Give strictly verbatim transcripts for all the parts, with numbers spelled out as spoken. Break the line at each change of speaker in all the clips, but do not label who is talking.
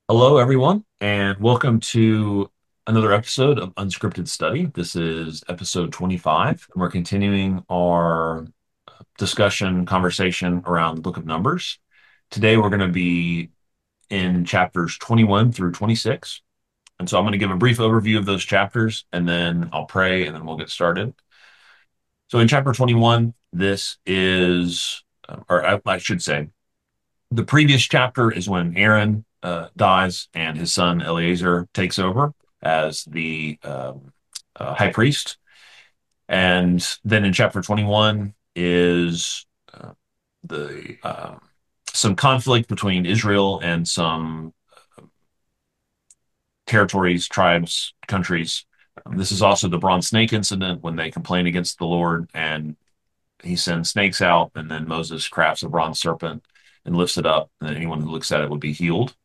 Hello, everyone, and welcome to another episode of Unscripted Study. This is episode twenty-five, and we're continuing our discussion, conversation around the book of Numbers. Today, we're going to be in chapters twenty-one through twenty-six. And so I'm going to give a brief overview of those chapters, and then I'll pray, and then we'll get started. So in chapter twenty-one, this is, uh, or I, I should say, the previous chapter is when Aaron uh, dies and his son Eleazar takes over as the um, uh, high priest. And then in chapter twenty-one is uh, the uh, some conflict between Israel and some territories, tribes, countries. Um, this is also the bronze snake incident when they complain against the Lord and he sends snakes out, and then Moses crafts a bronze serpent and lifts it up, and anyone who looks at it would be healed.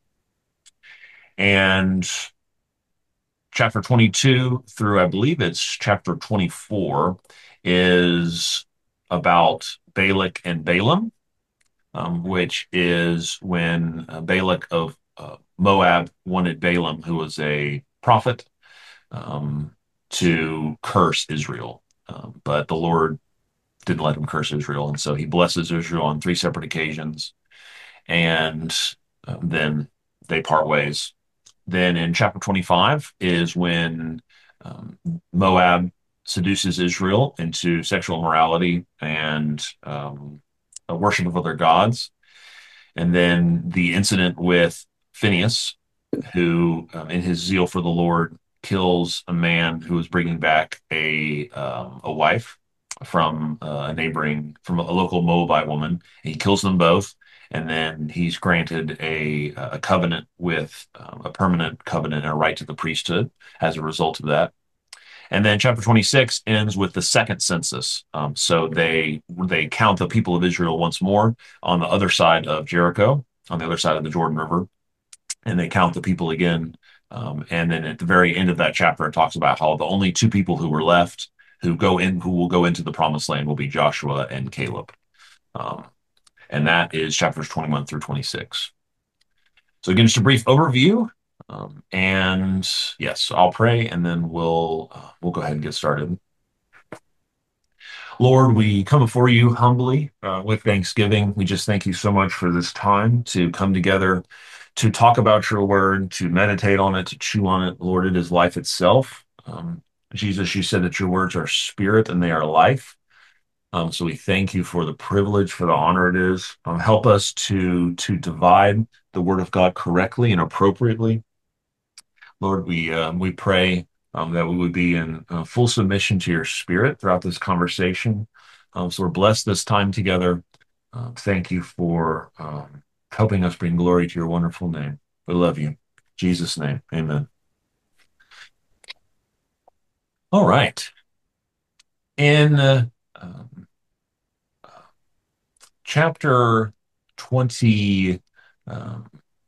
And chapter twenty-two through, I believe it's chapter twenty-four, is about Balak and Balaam, um, which is when uh, Balak of uh, Moab wanted Balaam, who was a prophet, um, to curse Israel. Um, but the Lord didn't let him curse Israel. And so he blesses Israel on three separate occasions. And um, then they part ways. Then in chapter twenty-five is when um, Moab seduces Israel into sexual immorality and um, a worship of other gods. And then the incident with Phineas, who, um, in his zeal for the Lord, kills a man who was bringing back a um, a wife from uh, a neighboring, from a local Moabite woman. He kills them both, and then he's granted a a covenant with um, a permanent covenant and a right to the priesthood as a result of that. And then chapter twenty-six ends with the second census. Um, so they they count the people of Israel once more on the other side of Jericho, on the other side of the Jordan River, and they count the people again. Um, and then at the very end of that chapter, it talks about how the only two people who were left who go in, who will go into the promised land will be Joshua and Caleb. Um, and that is chapters twenty-one through twenty-six. So again, just a brief overview. Um, and yes, I'll pray and then we'll uh, we'll go ahead and get started. Lord, we come before you humbly uh, with thanksgiving. We just thank you so much for this time to come together, to talk about your word, to meditate on it, to chew on it. Lord, it is life itself. Um, Jesus, you said that your words are spirit and they are life. Um, so we thank you for the privilege, for the honor it is. Um, help us to to divide the word of God correctly and appropriately. Lord, we uh, we pray um, that we would be in uh, full submission to your spirit throughout this conversation. Um, so we're blessed this time together. Uh, thank you for um, helping us bring glory to your wonderful name. We love you. In Jesus' name, amen. All right. In uh, um, chapter twenty, um,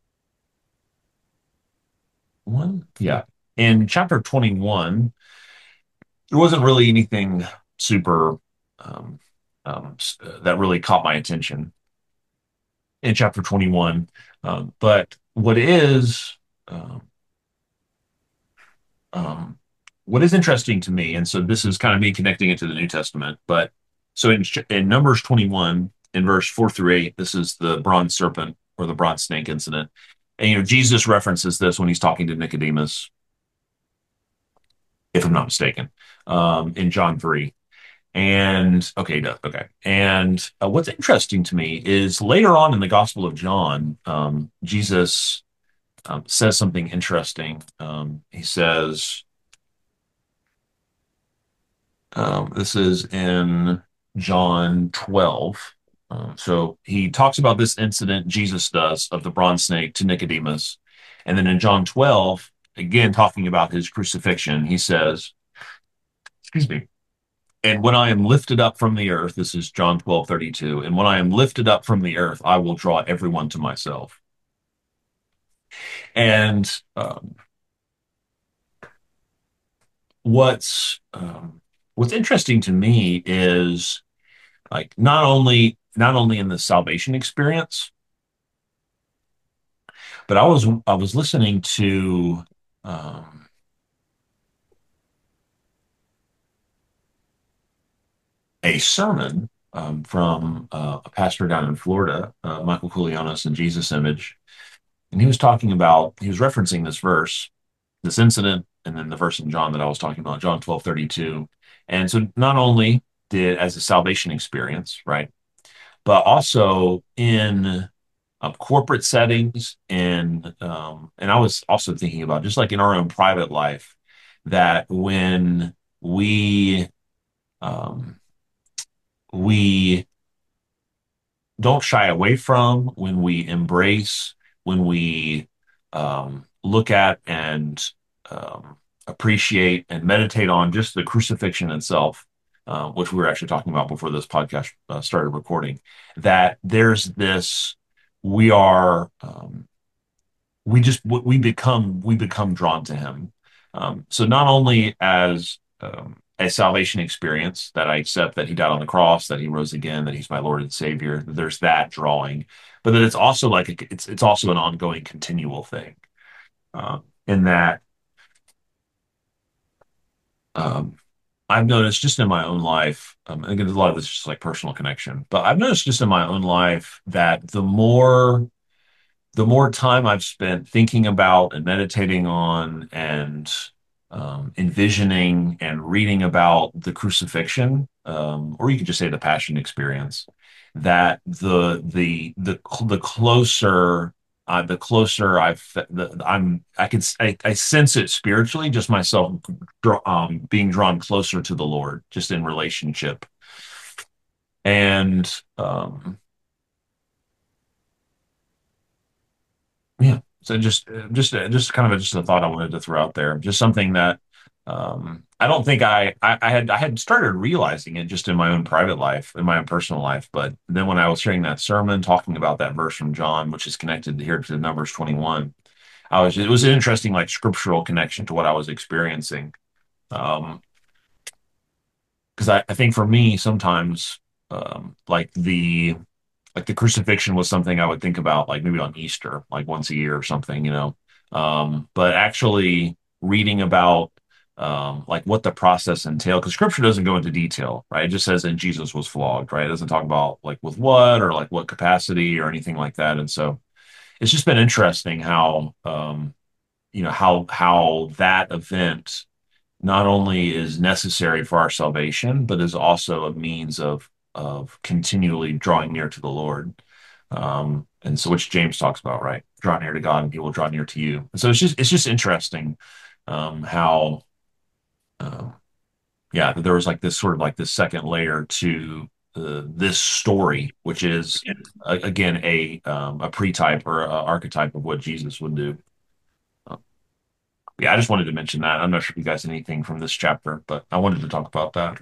one, yeah, in chapter twenty-one, there wasn't really anything super um, um, that really caught my attention in chapter twenty-one. Um, but what is um, um, what is interesting to me, and so this is kind of me connecting it to the New Testament, but so in, in Numbers twenty-one, in verse four through eight, this is the bronze serpent or the bronze snake incident. And, you know, Jesus references this when he's talking to Nicodemus, if I'm not mistaken, um, in John three. And okay, no, okay. And uh, what's interesting to me is later on in the Gospel of John, um, Jesus um, says something interesting. Um, he says, um, this is in John twelve. Um, so he talks about this incident Jesus does of the bronze snake to Nicodemus. And then in John twelve, again, talking about his crucifixion, he says, excuse me, and when I am lifted up from the earth, this is John twelve thirty-two, and when I am lifted up from the earth, I will draw everyone to myself. And um, what's um, what's interesting to me is like not only not only in the salvation experience, But I was I was listening to um, a sermon um, from uh, a pastor down in Florida, uh, Michael Koulianos and Jesus Image, and he was talking about he was referencing this verse, this incident, and then the verse in John that I was talking about, John twelve thirty two. And so not only did as a salvation experience, right, but also in um, corporate settings, and um, and I was also thinking about just like in our own private life, that when we um, we don't shy away from, when we embrace, when we um, look at and um, appreciate and meditate on just the crucifixion itself, uh, which we were actually talking about before this podcast uh, started recording, that there's this, we are um, we just we become we become drawn to him. Um, so not only as um, a salvation experience that I accept that he died on the cross, that he rose again, that he's my Lord and Savior. There's that drawing, but that it's also like a, it's it's also an ongoing, continual thing. Um, in that um, I've noticed just in my own life, um, again, a lot of this is just like personal connection, but I've noticed just in my own life that the more the more time I've spent thinking about and meditating on and um, envisioning and reading about the crucifixion, um, or you could just say the passion experience, that the the the the closer uh, the closer I've the, I'm I can I, I sense it spiritually, just myself draw, um, being drawn closer to the Lord, just in relationship, and um, yeah. So just, just, just kind of a, just a thought I wanted to throw out there. Just something that um, I don't think I, I, I had, I had started realizing it just in my own private life, in my own personal life. But then when I was hearing that sermon talking about that verse from John, which is connected here to Numbers twenty-one, I was, it was an interesting, like scriptural connection to what I was experiencing. Um, because I, I think for me, sometimes, um, like the, like the crucifixion was something I would think about like maybe on Easter, like once a year or something, you know. Um, but actually reading about um, like what the process entailed, because scripture doesn't go into detail, right? It just says that Jesus was flogged, right? It doesn't talk about like with what or like what capacity or anything like that. And so it's just been interesting how um, you know, how how that event not only is necessary for our salvation, but is also a means of of continually drawing near to the Lord. Um, and so, which James talks about, right? Draw near to God, and He will draw near to you. And so, it's just it's just interesting um, how, uh, yeah, there was like this sort of like this second layer to uh, this story, which is uh, again a um, a pre-type or a archetype of what Jesus would do. Uh, yeah, I just wanted to mention that. I'm not sure if you guys had anything from this chapter, but I wanted to talk about that.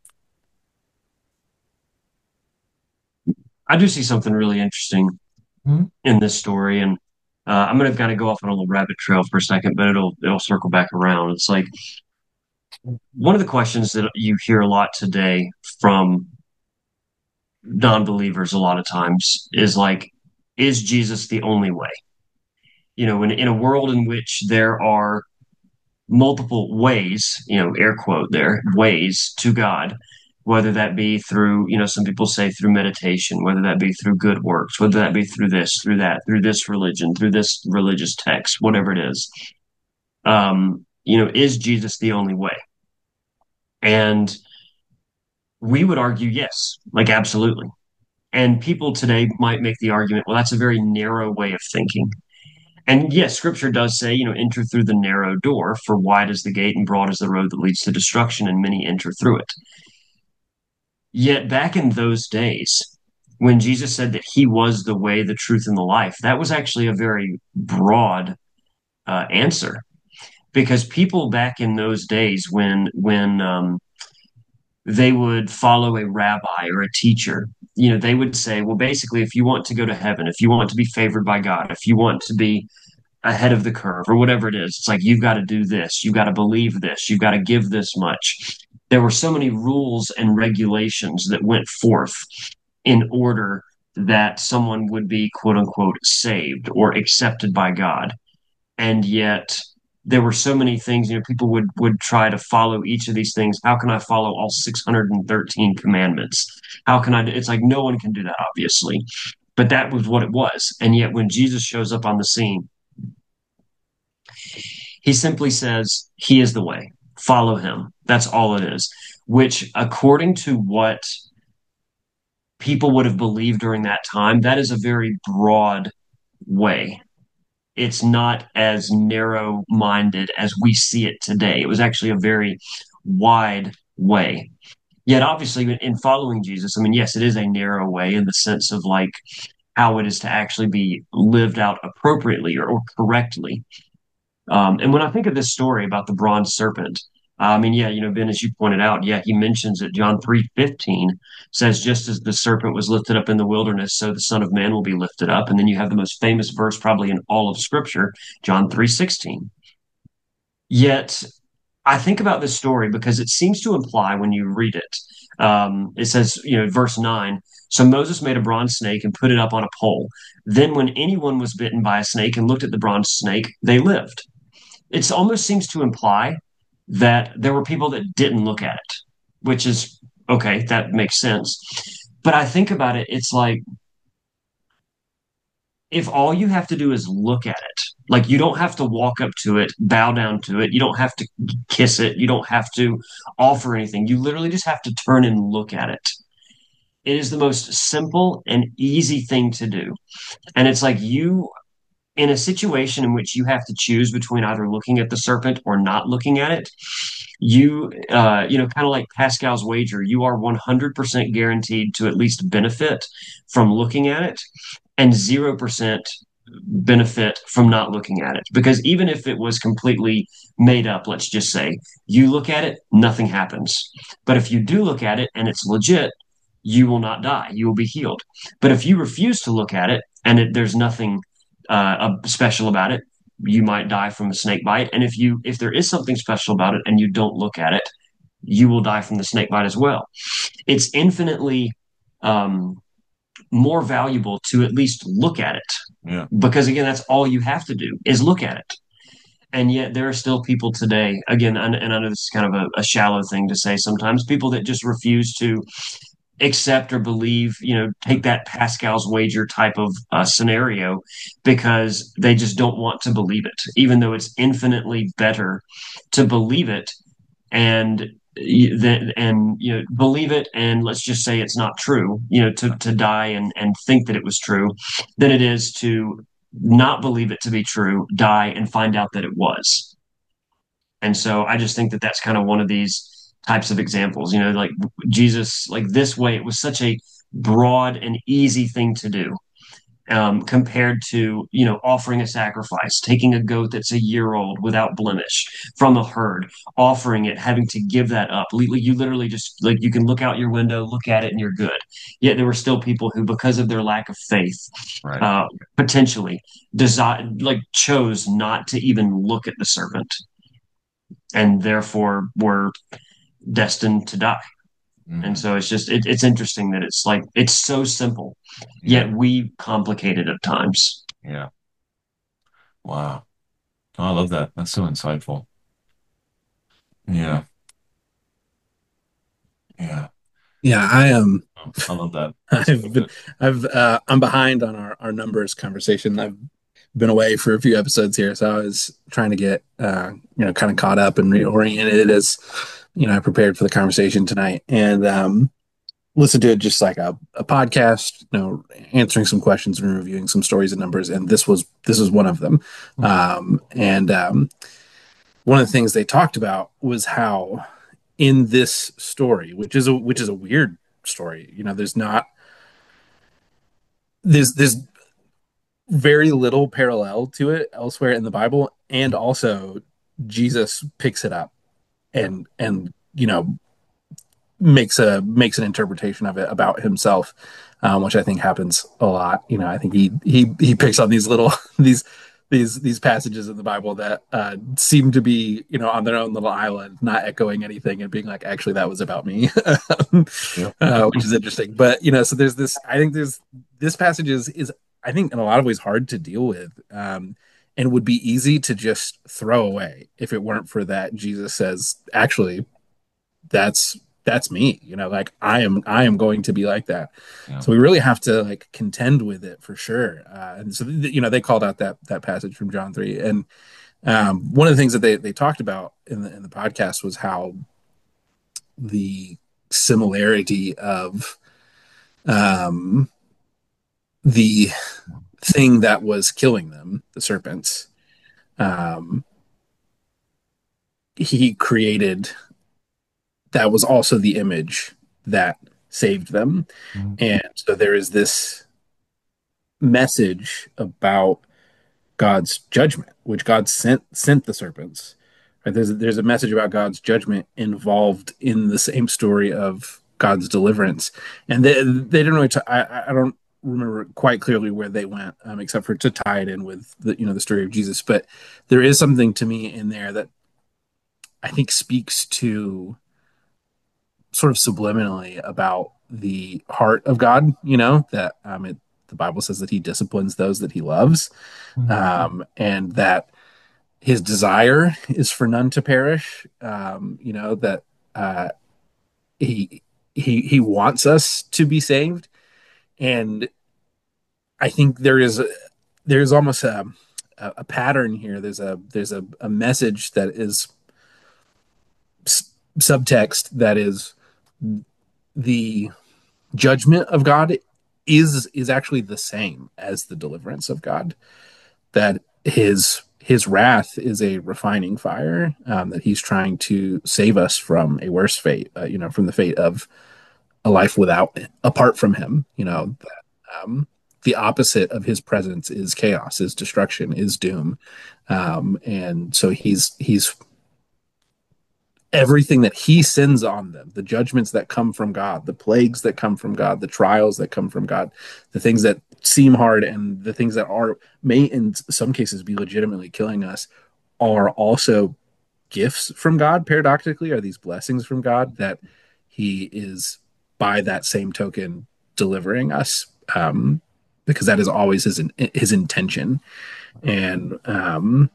I do see something really interesting
Mhm.
in this story, and uh, I'm going to kind of go off on a little rabbit trail for a second, but it'll it'll circle back around. It's like one of the questions that you hear a lot today from non-believers a lot of times is like, is Jesus the only way? You know, in in a world in which there are multiple ways, you know, air quote there, ways to God, whether that be through, you know, some people say through meditation, whether that be through good works, whether that be through this, through that, through this religion, through this religious text, whatever it is. Um, you know, is Jesus the only way? And we would argue yes, like absolutely. And people today might make the argument, well, that's a very narrow way of thinking. And yes, scripture does say, you know, enter through the narrow door, for wide is the gate and broad is the road that leads to destruction, and many enter through it. Yet back in those days, when Jesus said that he was the way, the truth, and the life, that was actually a very broad uh, answer because people back in those days, when when um, they would follow a rabbi or a teacher, you know, they would say, well, basically, if you want to go to heaven, if you want to be favored by God, if you want to be ahead of the curve or whatever it is. It's like you've got to do this, you've got to believe this, you've got to give this much. There were so many rules and regulations that went forth in order that someone would be quote unquote saved or accepted by God. And yet there were so many things, you know, people would would try to follow each of these things. How can I follow all six hundred thirteen commandments? How can I do, it's like no one can do that, obviously. But that was what it was. And yet when Jesus shows up on the scene, he simply says, he is the way. Follow him. That's all it is. Which, according to what people would have believed during that time, that is a very broad way. It's not as narrow minded as we see it today. It was actually a very wide way. Yet, obviously, in following Jesus, I mean, yes, it is a narrow way in the sense of like how it is to actually be lived out appropriately or, or correctly. Um, and when I think of this story about the bronze serpent, uh, I mean, yeah, you know, Ben, as you pointed out, yeah, he mentions that John three fifteen says, just as the serpent was lifted up in the wilderness, so the Son of Man will be lifted up. And then you have the most famous verse probably in all of Scripture, John three sixteen. Yet I think about this story because it seems to imply when you read it, um, it says, you know, verse nine, so Moses made a bronze snake and put it up on a pole. Then when anyone was bitten by a snake and looked at the bronze snake, they lived. It almost seems to imply that there were people that didn't look at it, which is okay, that makes sense. But I think about it, it's like if all you have to do is look at it, like you don't have to walk up to it, bow down to it, you don't have to kiss it, you don't have to offer anything. You literally just have to turn and look at it. It is the most simple and easy thing to do. And it's like you in a situation in which you have to choose between either looking at the serpent or not looking at it, you, uh, you know, kind of like Pascal's wager, you are one hundred percent guaranteed to at least benefit from looking at it and zero percent benefit from not looking at it. Because even if it was completely made up, let's just say, you look at it, nothing happens. But if you do look at it and it's legit, you will not die. You will be healed. But if you refuse to look at it and it, there's nothing uh, special about it, you might die from a snake bite. And if you if there is something special about it and you don't look at it, you will die from the snake bite as well. It's infinitely um, more valuable to at least look at it
Yeah.
because again, that's all you have to do is look at it. And yet there are still people today, again, and, and I know this is kind of a, a shallow thing to say sometimes, people that just refuse to accept or believe, you know, take that Pascal's wager type of uh, scenario because they just don't want to believe it, even though it's infinitely better to believe it and then and you know believe it and let's just say it's not true, you know, to to die and and think that it was true than it is to not believe it to be true, die and find out that it was. And so I just think that that's kind of one of these types of examples, you know, like Jesus, like this way, it was such a broad and easy thing to do um, compared to, you know, offering a sacrifice, taking a goat that's a year old without blemish from a herd, offering it, having to give that up. You literally just like you can look out your window, look at it, and you're good. Yet there were still people who, because of their lack of faith,
Right.
uh, potentially desire like chose not to even look at the serpent and therefore were destined to die.
Mm-hmm.
And so it's just it, it's interesting that it's like it's so simple,
Yeah.
yet we complicate it at times.
Yeah. Wow. Oh, I love that. That's so insightful. Yeah. Yeah.
Yeah, I am.
Oh, I love that. That's so
I've been,
good.
I've, uh, I'm behind on our, our numbers conversation. I've been away for a few episodes here, so I was trying to get, uh, you know, kind of caught up and reoriented as, you know, I prepared for the conversation tonight and um, listened to it just like a, a podcast, you know, answering some questions and reviewing some stories and numbers. And this was this was one of them. Um, and um, one of the things they talked about was how in this story, which is a which is a weird story, you know, there's not there's there's very little parallel to it elsewhere in the Bible, and also Jesus picks it up and and you know makes a makes an interpretation of it about himself, um, which I think happens a lot. You know, I think he he he picks on these little these these these passages in the Bible that uh, seem to be, you know, on their own little island, not echoing anything and being like, actually, that was about me,
Yeah.
uh, which is interesting. But you know, so there's this. I think there's this passage is is I think in a lot of ways hard to deal with, um, and would be easy to just throw away if it weren't for that Jesus says, actually, that's that's me. You know, like I am I am going to be like that.
Yeah.
So we really have to like contend with it for sure. Uh, and so you know they called out that that passage from John three, and um, one of the things that they they talked about in the in the podcast was how the similarity of um, the thing that was killing them, the serpents, um, he created that was also the image that saved them.
Mhm.
And so there is this message about God's judgment, which God sent sent the serpents. Right? There's there's a message about God's judgment involved in the same story of God's deliverance, and they they didn't really. T- I I don't remember quite clearly where they went, um, except for to tie it in with the you know the story of Jesus. But there is something to me in there that I think speaks to sort of subliminally about the heart of God. You know that um, it, the Bible says that He disciplines those that He loves, um, and that his desire is for none to perish. Um, you know that uh, he he he wants us to be saved, and I think there is a, there's almost a, a pattern here. There's a there's a, a message that is subtext that is the judgment of God is is actually the same as the deliverance of God. That his his wrath is a refining fire, um, that he's trying to save us from a worse fate, uh, you know, from the fate of a life without, apart from him, you know, that, um, the opposite of his presence is chaos, is destruction, is doom. Um, and so he's, he's everything that he sends on them, the judgments that come from God, the plagues that come from God, the trials that come from God, the things that seem hard and the things that are may in some cases be legitimately killing us are also gifts from God, paradoxically, are these blessings from God that he is by that same token delivering us, um, because that is always his his intention. And um,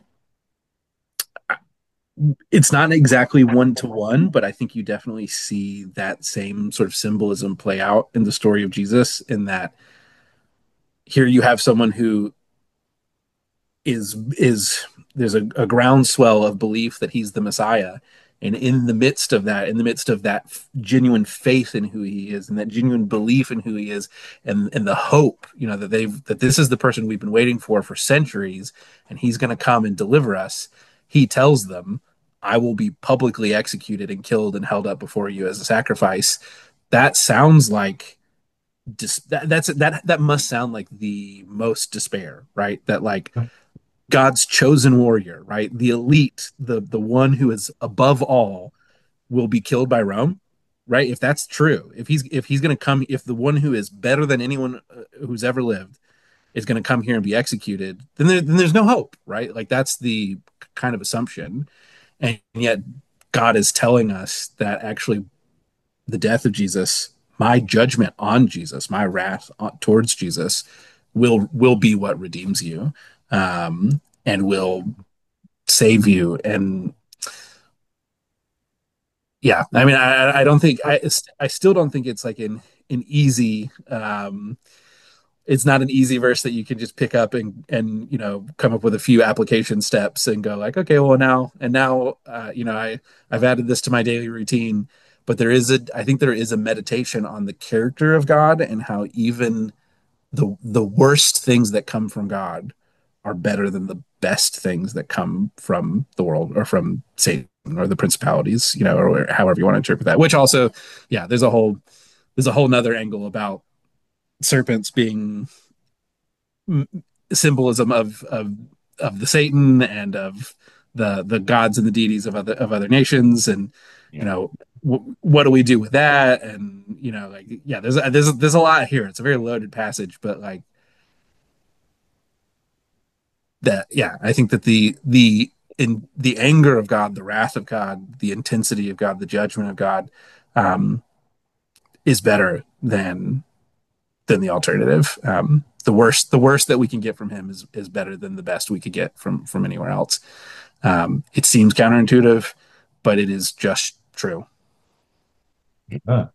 it's not exactly one to one, but I think you definitely see that same sort of symbolism play out in the story of Jesus. In that here you have someone who is is there's a, a groundswell of belief that he's the Messiah, and in the midst of that, in the midst of that f- genuine faith in who he is, and that genuine belief in who he is, and and the hope, you know, that they've that this is the person we've been waiting for for centuries, and he's going to come and deliver us. He tells them, "I will be publicly executed and killed and held up before you as a sacrifice." That sounds like dis- that, that's that that must sound like the most despair, right? That like God's chosen warrior, right? The elite, the the one who is above all, will be killed by Rome, right? If that's true, if he's if he's going to come, if the one who is better than anyone uh, who's ever lived is going to come here and be executed, then, there, then there's no hope, right? Like that's the kind of assumption, and yet God is telling us that actually the death of Jesus, my judgment on Jesus, my wrath on, towards Jesus, will will be what redeems you, um, and will save you. And yeah, I mean, I, I don't think I I still don't think it's like an an easy. Um, it's not an easy verse that you can just pick up and and you know come up with a few application steps and go like, okay, well now and now uh, you know I I've added this to my daily routine. But there is a I think there is a meditation on the character of God and how even the the worst things that come from God are better than the best things that come from the world or from Satan or the principalities, you know, or however you want to interpret that. Which also, yeah, there's a whole there's a whole nother angle about serpents being symbolism of of of the Satan and of the the gods and the deities of other of other nations, and you
Yeah.
know w- what do we do with that? And you know, like yeah, there's a, there's a, there's a lot here. It's a very loaded passage, but like that yeah, I think that the the in the anger of God, the wrath of God, the intensity of God, the judgment of God, um, is better than than the alternative. Um, the worst the worst that we can get from him is is better than the best we could get from from anywhere else. Um, it seems counterintuitive, but it is just true.
Yeah.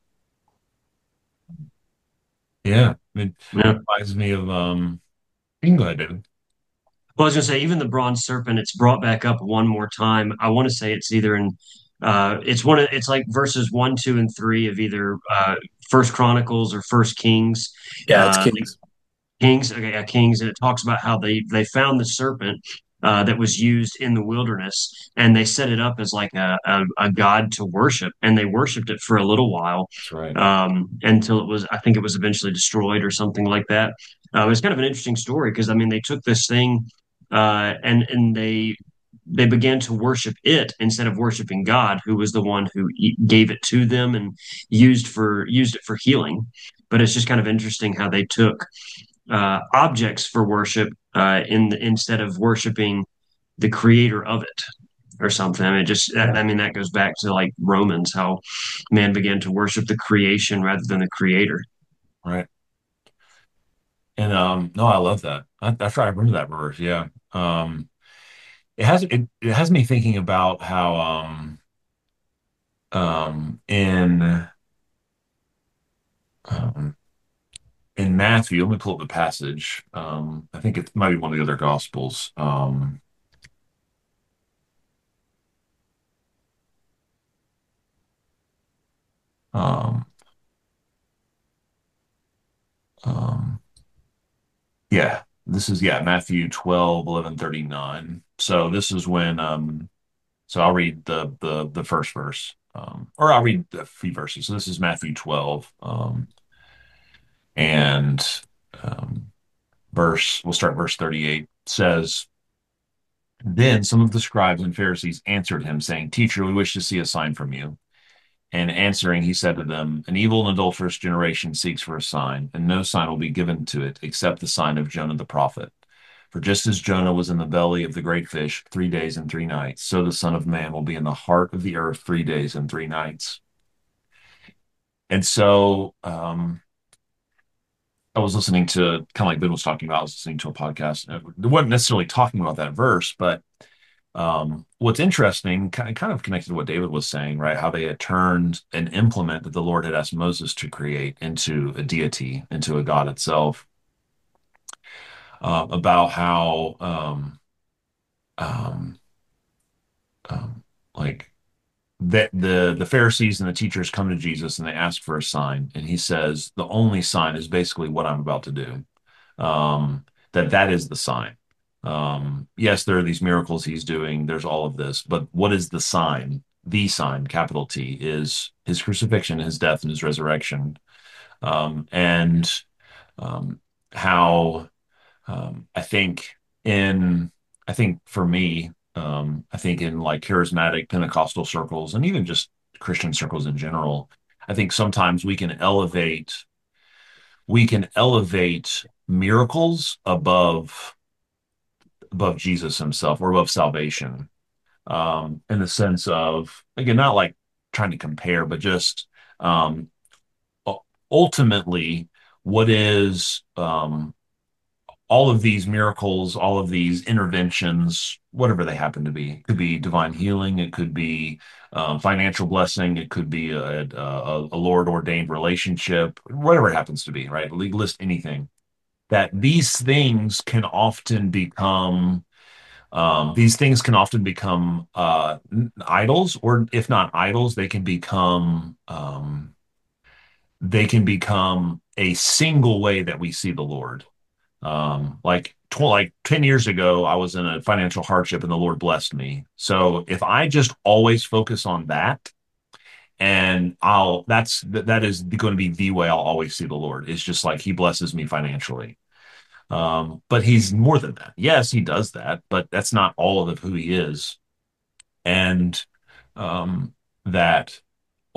Yeah. It
Yeah.
reminds me of um you can go ahead, David.
Well, I was gonna say even the bronze serpent, it's brought back up one more time. I want to say it's either in uh it's one of it's like verses one, two, and three of either uh First Chronicles or First Kings.
Yeah, it's
Uh
Kings.
Kings, okay, yeah, Kings, and it talks about how they they found the serpent uh, that was used in the wilderness, and they set it up as like a, a a god to worship, and they worshipped it for a little while,
That's right.
um, until it was, I think it was eventually destroyed or something like that. Uh, it was kind of an interesting story because I mean they took this thing, uh, and and they they began to worship it instead of worshiping God, who was the one who e- gave it to them and used for used it for healing. But it's just kind of interesting how they took uh, objects for worship uh, in the, instead of worshiping the creator of it or something. I mean, just
Yeah.
I mean that goes back to like Romans, how man began to worship the creation rather than the creator.
Right. And um no, I love that. I, that's right. I remember that verse. Yeah. Um it has it, it has me thinking about how um um in um in Matthew, let me pull up the passage. Um, I think it might be one of the other gospels. Um, um, um, yeah, this is yeah, Matthew twelve, eleven, thirty-nine. So this is when um so I'll read the the the first verse. Um, or I'll read a few verses. So this is Matthew twelve, um, and um, verse, we'll start verse thirty-eight, says, Then some of the scribes and Pharisees answered him, saying, Teacher, we wish to see a sign from you. And answering, he said to them, An evil and adulterous generation seeks for a sign, and no sign will be given to it except the sign of Jonah the prophet. For just as Jonah was in the belly of the great fish three days and three nights, so the Son of Man will be in the heart of the earth three days and three nights. And so um, I was listening to, kind of like Ben was talking about, I was listening to a podcast. It wasn't necessarily talking about that verse, but Um, what's interesting, kind of, kind of connected to what David was saying, right? How they had turned an implement that the Lord had asked Moses to create into a deity, into a God itself. Uh, about how, um, um, um, like that the the Pharisees and the teachers come to Jesus and they ask for a sign, and he says the only sign is basically what I'm about to do. Um, that that is the sign. Um, yes, there are these miracles he's doing. There's all of this, but what is the sign? The sign, capital T, is his crucifixion, his death, and his resurrection. Um, and um, how um, I think in, I think for me, um, I think in like charismatic Pentecostal circles and even just Christian circles in general, I think sometimes we can elevate, we can elevate miracles above above Jesus himself or above salvation, um, in the sense of, again, not like trying to compare, but just um, ultimately, what is um, all of these miracles, all of these interventions, whatever they happen to be. It could be divine healing, it could be um, financial blessing, it could be a, a, a Lord ordained relationship, whatever it happens to be, right? List anything. That these things can often become um, these things can often become uh, idols, or if not idols, they can become um, they can become a single way that we see the Lord. Um, like tw like ten years ago, I was in a financial hardship and the Lord blessed me. So if I just always focus on that, and I'll that's that is going to be the way I'll always see the Lord. It's just like He blesses me financially. Um, but He's more than that. Yes, He does that, but that's not all of who He is. And um, that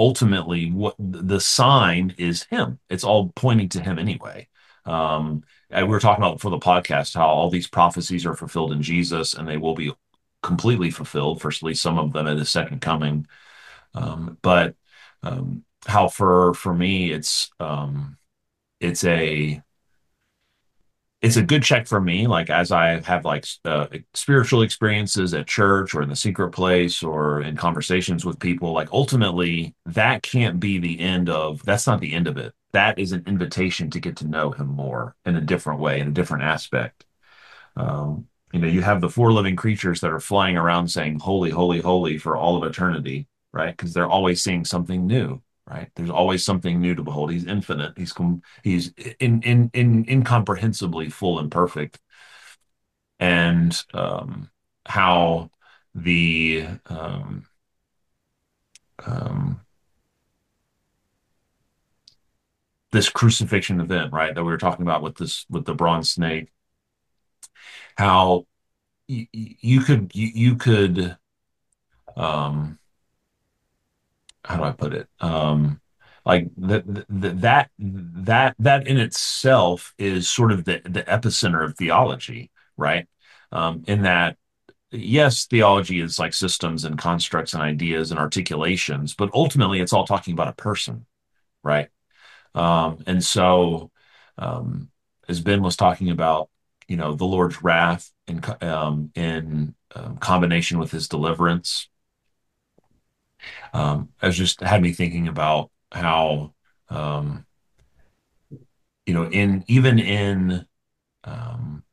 ultimately what the sign is Him. It's all pointing to Him anyway. Um, we were talking about for the podcast how all these prophecies are fulfilled in Jesus, and they will be completely fulfilled, for at least some of them at his second coming. Um, but um, how for for me, it's um, it's a it's a good check for me. Like as I have like uh, spiritual experiences at church or in the secret place or in conversations with people, like ultimately that can't be the end of, that's not the end of it. That is an invitation to get to know him more in a different way, in a different aspect. Um, you know, you have the four living creatures that are flying around saying, holy, holy, holy for all of eternity, right? Because they're always seeing something new, right? There's always something new to behold. He's infinite. He's com- he's in, in, in, incomprehensibly full and perfect. And um, how the um, um, this crucifixion event, right, that we were talking about with this with the bronze snake, how y- y- you could you, you could um how do I put it? Um, like that that that that in itself is sort of the the epicenter of theology, right? Um, in that, yes, theology is like systems and constructs and ideas and articulations, but ultimately it's all talking about a person, right? Um, and so, um, as Ben was talking about, you know, the Lord's wrath in co- um, in um, combination with his deliverance, um, has just had me thinking about how, um, you know, in even in um,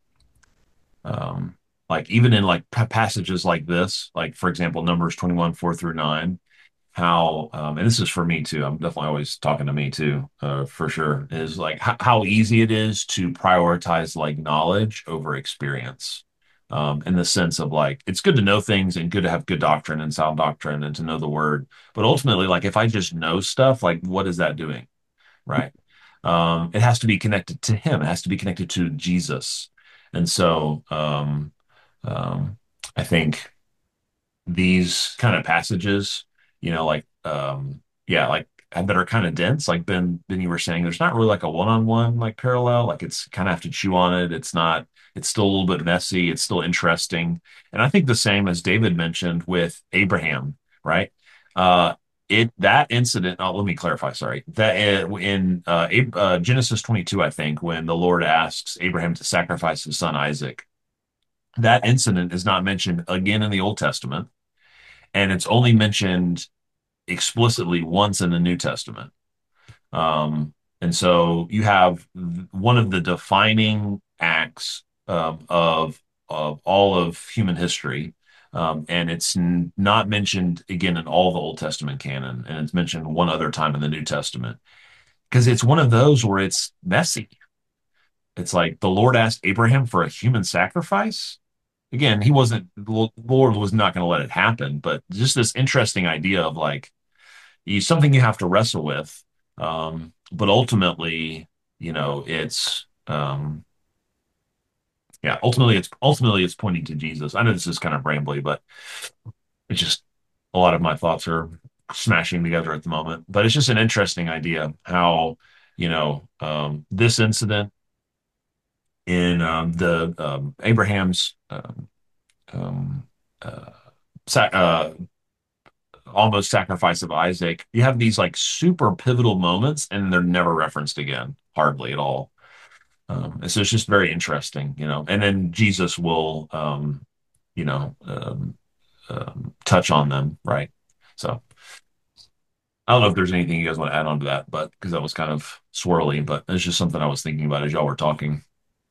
um, like even in like pa- passages like this, like for example, Numbers twenty-one, four through nine, how, um, and this is for me too, I'm definitely always talking to me too, uh, for sure, is like h- how easy it is to prioritize like knowledge over experience. Um, in the sense of like, it's good to know things and good to have good doctrine and sound doctrine and to know the word. But ultimately, like if I just know stuff, like what is that doing? Right. Um, it has to be connected to him. It has to be connected to Jesus. And so, um, um, I think these kind of passages, you know, like um yeah, like that are kind of dense, like Ben Ben you were saying, there's not really like a one-on-one like parallel. Like it's kind of have to chew on it. It's not, it's still a little bit messy, it's still interesting. And I think the same as David mentioned with Abraham, right? Uh it that incident, oh, let me clarify, sorry. That uh, in uh, Ab- uh Genesis twenty-two, I think, when the Lord asks Abraham to sacrifice his son Isaac, that incident is not mentioned again in the Old Testament, and it's only mentioned explicitly once in the New Testament. Um, and so you have one of the defining acts um, of of all of human history, um, and it's n- not mentioned again in all the Old Testament canon, and it's mentioned one other time in the New Testament because it's one of those where it's messy. It's like the Lord asked Abraham for a human sacrifice. Again, he wasn't, the Lord was not going to let it happen, but just this interesting idea of like, you something you have to wrestle with. Um, but ultimately, you know, it's um yeah, ultimately it's ultimately it's pointing to Jesus. I know this is kind of rambly, but it's just a lot of my thoughts are smashing together at the moment. But it's just an interesting idea how, you know, um this incident in um the um Abraham's um, um uh, sa- uh almost sacrifice of Isaac, you have these like super pivotal moments and they're never referenced again, hardly at all. Um, and so it's just very interesting, you know. And then Jesus will, um, you know, um, um, touch on them, right? So I don't know if there's anything you guys want to add on to that, but because that was kind of swirly, but it's just something I was thinking about as y'all were talking.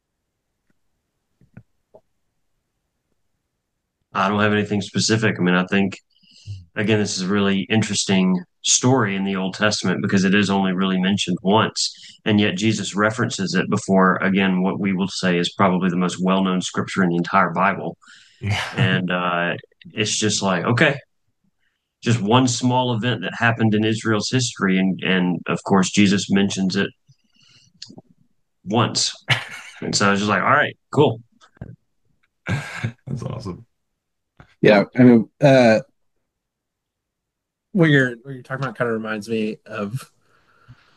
I don't have anything specific. I mean, I think again, this is a really interesting story in the Old Testament because it is only really mentioned once, and yet Jesus references it before, again, what we will say is probably the most well known scripture in the entire Bible.
Yeah.
And uh, it's just like, okay, just one small event that happened in Israel's history. And, and of course, Jesus mentions it once. And so I was just like, all right, cool.
That's awesome.
Yeah, I mean, uh, what you're what you're talking about kind of reminds me of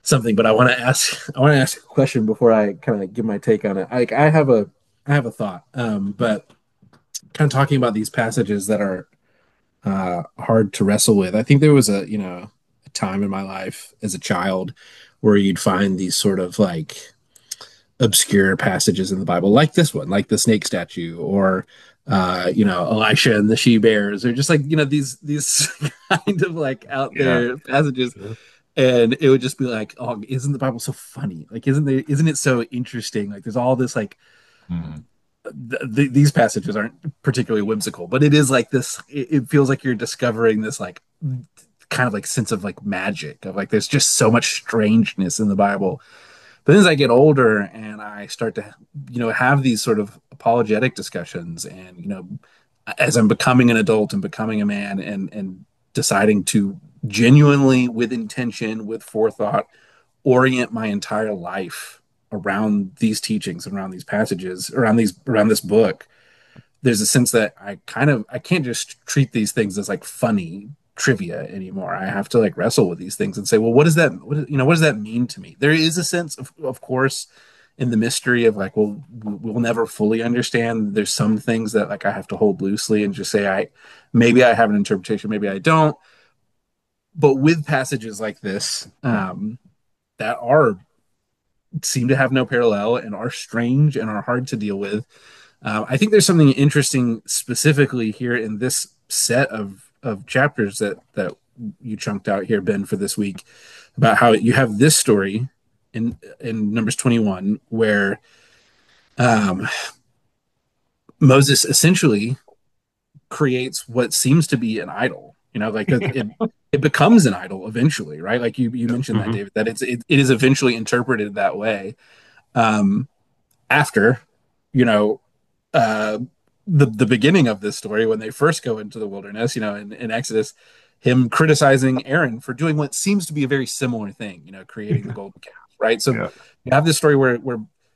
something, but I want to ask I want to ask a question before I kind of give my take on it. Like I have a I have a thought, um, but kind of talking about these passages that are uh, hard to wrestle with. I think there was a you know a time in my life as a child where you'd find these sort of like obscure passages in the Bible, like this one, like the snake statue, or uh, you know, Elisha and the she bears, or just like you know these these kind of like out
Yeah.
there passages,
Sure.
and it would just be like, oh, isn't the Bible so funny? Like, isn't there, isn't it so interesting? Like, there's all this like
Mhm.
th- th- these passages aren't particularly whimsical, but it is like this. It, it feels like you're discovering this like kind of like sense of like magic of like there's just so much strangeness in the Bible. But then as I get older and I start to, you know, have these sort of apologetic discussions, and you know, as I'm becoming an adult and becoming a man, and and deciding to genuinely, with intention, with forethought, orient my entire life around these teachings, around these passages, around these around this book, there's a sense that I kind of I can't just treat these things as like funny trivia anymore. I have to like wrestle with these things and say, well, what does that what, you know what does that mean to me? There is a sense of of course in the mystery of like, well, we'll never fully understand. There's some things that like I have to hold loosely and just say I maybe I have an interpretation, maybe I don't. But with passages like this, um, that are seem to have no parallel and are strange and are hard to deal with, um, I think there's something interesting specifically here in this set of of chapters that that you chunked out here, Ben, for this week, about how you have this story in in Numbers twenty-one where um, Moses essentially creates what seems to be an idol. You know, like it, it it becomes an idol eventually, right? Like you you mentioned that,
Mhm.
David, that it's it, it is eventually interpreted that way, um, after you know uh, the the beginning of this story when they first go into the wilderness, you know, in, in Exodus, him criticizing Aaron for doing what seems to be a very similar thing, you know, creating the golden calf, right? So
Yeah.
you have this story where where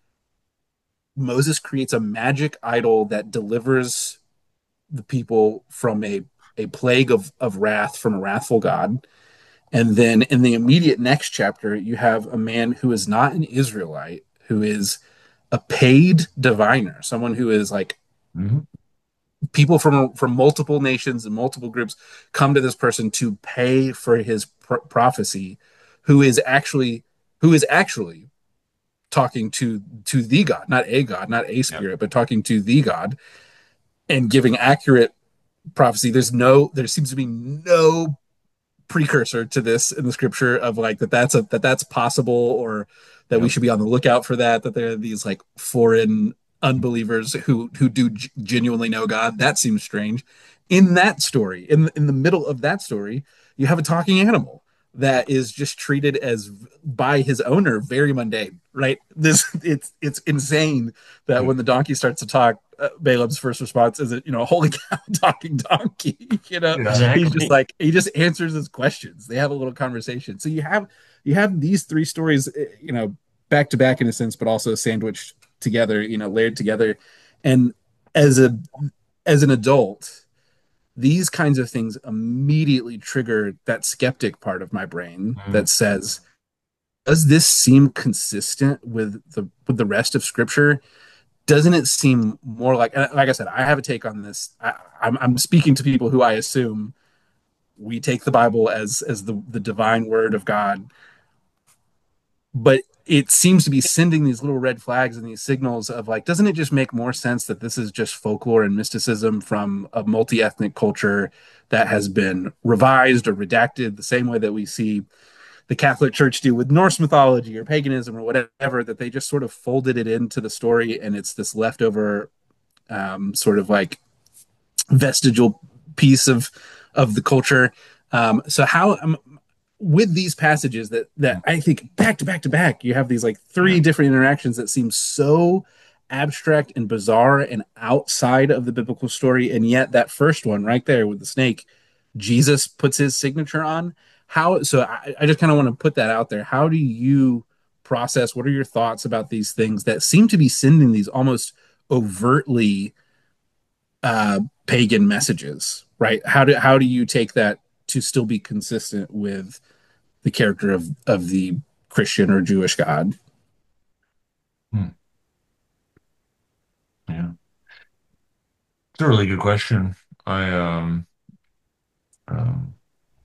Moses creates a magic idol that delivers the people from a a plague of of wrath from a wrathful God. And then in the immediate next chapter, you have a man who is not an Israelite, who is a paid diviner, someone who is like
Mhm.
people from from multiple nations and multiple groups come to this person to pay for his pr- prophecy, who is actually who is actually talking to to the God, not a God, not a
Yep.
spirit, but talking to the God and giving accurate prophecy. There's no, there seems to be no precursor to this in the scripture of like that that's a that that's possible, or that we
Yep.
should be on the lookout for that, that there are these like foreign unbelievers who who do g- genuinely know God. That seems strange. In that story, in in the middle of that story, you have a talking animal that is just treated as by his owner very mundane, right? This it's it's insane that when the donkey starts to talk, uh, Balaam's first response is, you know, holy cow, talking donkey. You know,
Yeah.
he's just
Exactly.
like he just answers his questions. They have a little conversation. So you have you have these three stories, eh, you know, back to back in a sense, but also sandwiched together, you know, layered together. And as a as an adult, these kinds of things immediately trigger that skeptic part of my brain
Mhm.
that says, does this seem consistent with the with the rest of scripture? Doesn't it seem more like, like I said, I have a take on this. I, I'm, I'm speaking to people who I assume we take the Bible as as the the divine word of God, but it seems to be sending these little red flags and these signals of like, doesn't it just make more sense that this is just folklore and mysticism from a multi-ethnic culture that has been revised or redacted the same way that we see the Catholic Church do with Norse mythology or paganism or whatever, that they just sort of folded it into the story and it's this leftover um, sort of like vestigial piece of of the culture. Um, so how um, with these passages that that I think back to back to back, you have these like three
Yeah.
different interactions that seem so abstract and bizarre and outside of the biblical story, and yet that first one right there with the snake, Jesus puts his signature on. How so? I, I just kind of want to put that out there. How do you process? What are your thoughts about these things that seem to be sending these almost overtly uh, pagan messages, right? How do how do you take that to still be consistent with the character of of the Christian or Jewish God.
Hmm. Yeah, it's a really good question. I um, um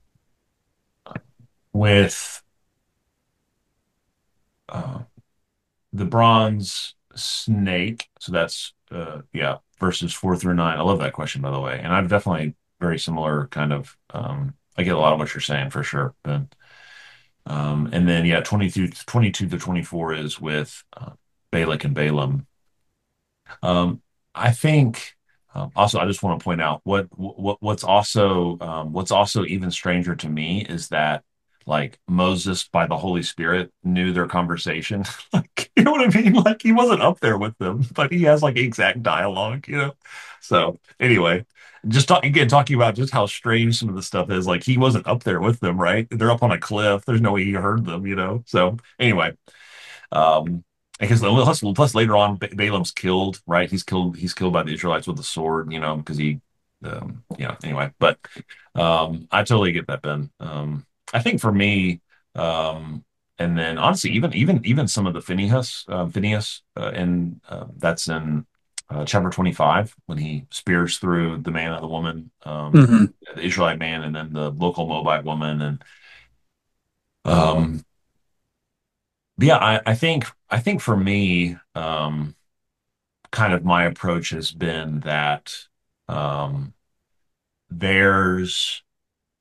with uh, the bronze snake. So that's uh, yeah, verses four through nine. I love that question, by the way, and I've definitely very similar kind of. Um, I get a lot of what you're saying for sure, but um, and then yeah, twenty through twenty-two to twenty-four is with uh, Balak and Balaam. Um, I think um, also I just want to point out what what what's also um, what's also even stranger to me is that like Moses by the Holy Spirit knew their conversation. Like, you know what I mean? Like he wasn't up there with them, but he has like exact dialogue, you know? So anyway, just talk, again talking about just how strange some of the stuff is. Like he wasn't up there with them, right? They're up on a cliff. There's no way he heard them, you know? So anyway, um, because plus, plus later on, Ba- Balaam's killed, right? He's killed. He's killed by the Israelites with a sword, you know, because he, um, yeah. Anyway, but um, I totally get that, Ben. Um, I think for me, um, and then honestly, even even even some of the Phineas, uh, Phineas, uh, and uh, that's in uh, chapter twenty-five when he spears through the man and the woman, um,
Mm-hmm.
the Israelite man, and then the local Moabite woman, and um, yeah, I, I think I think for me, um, kind of my approach has been that um, there's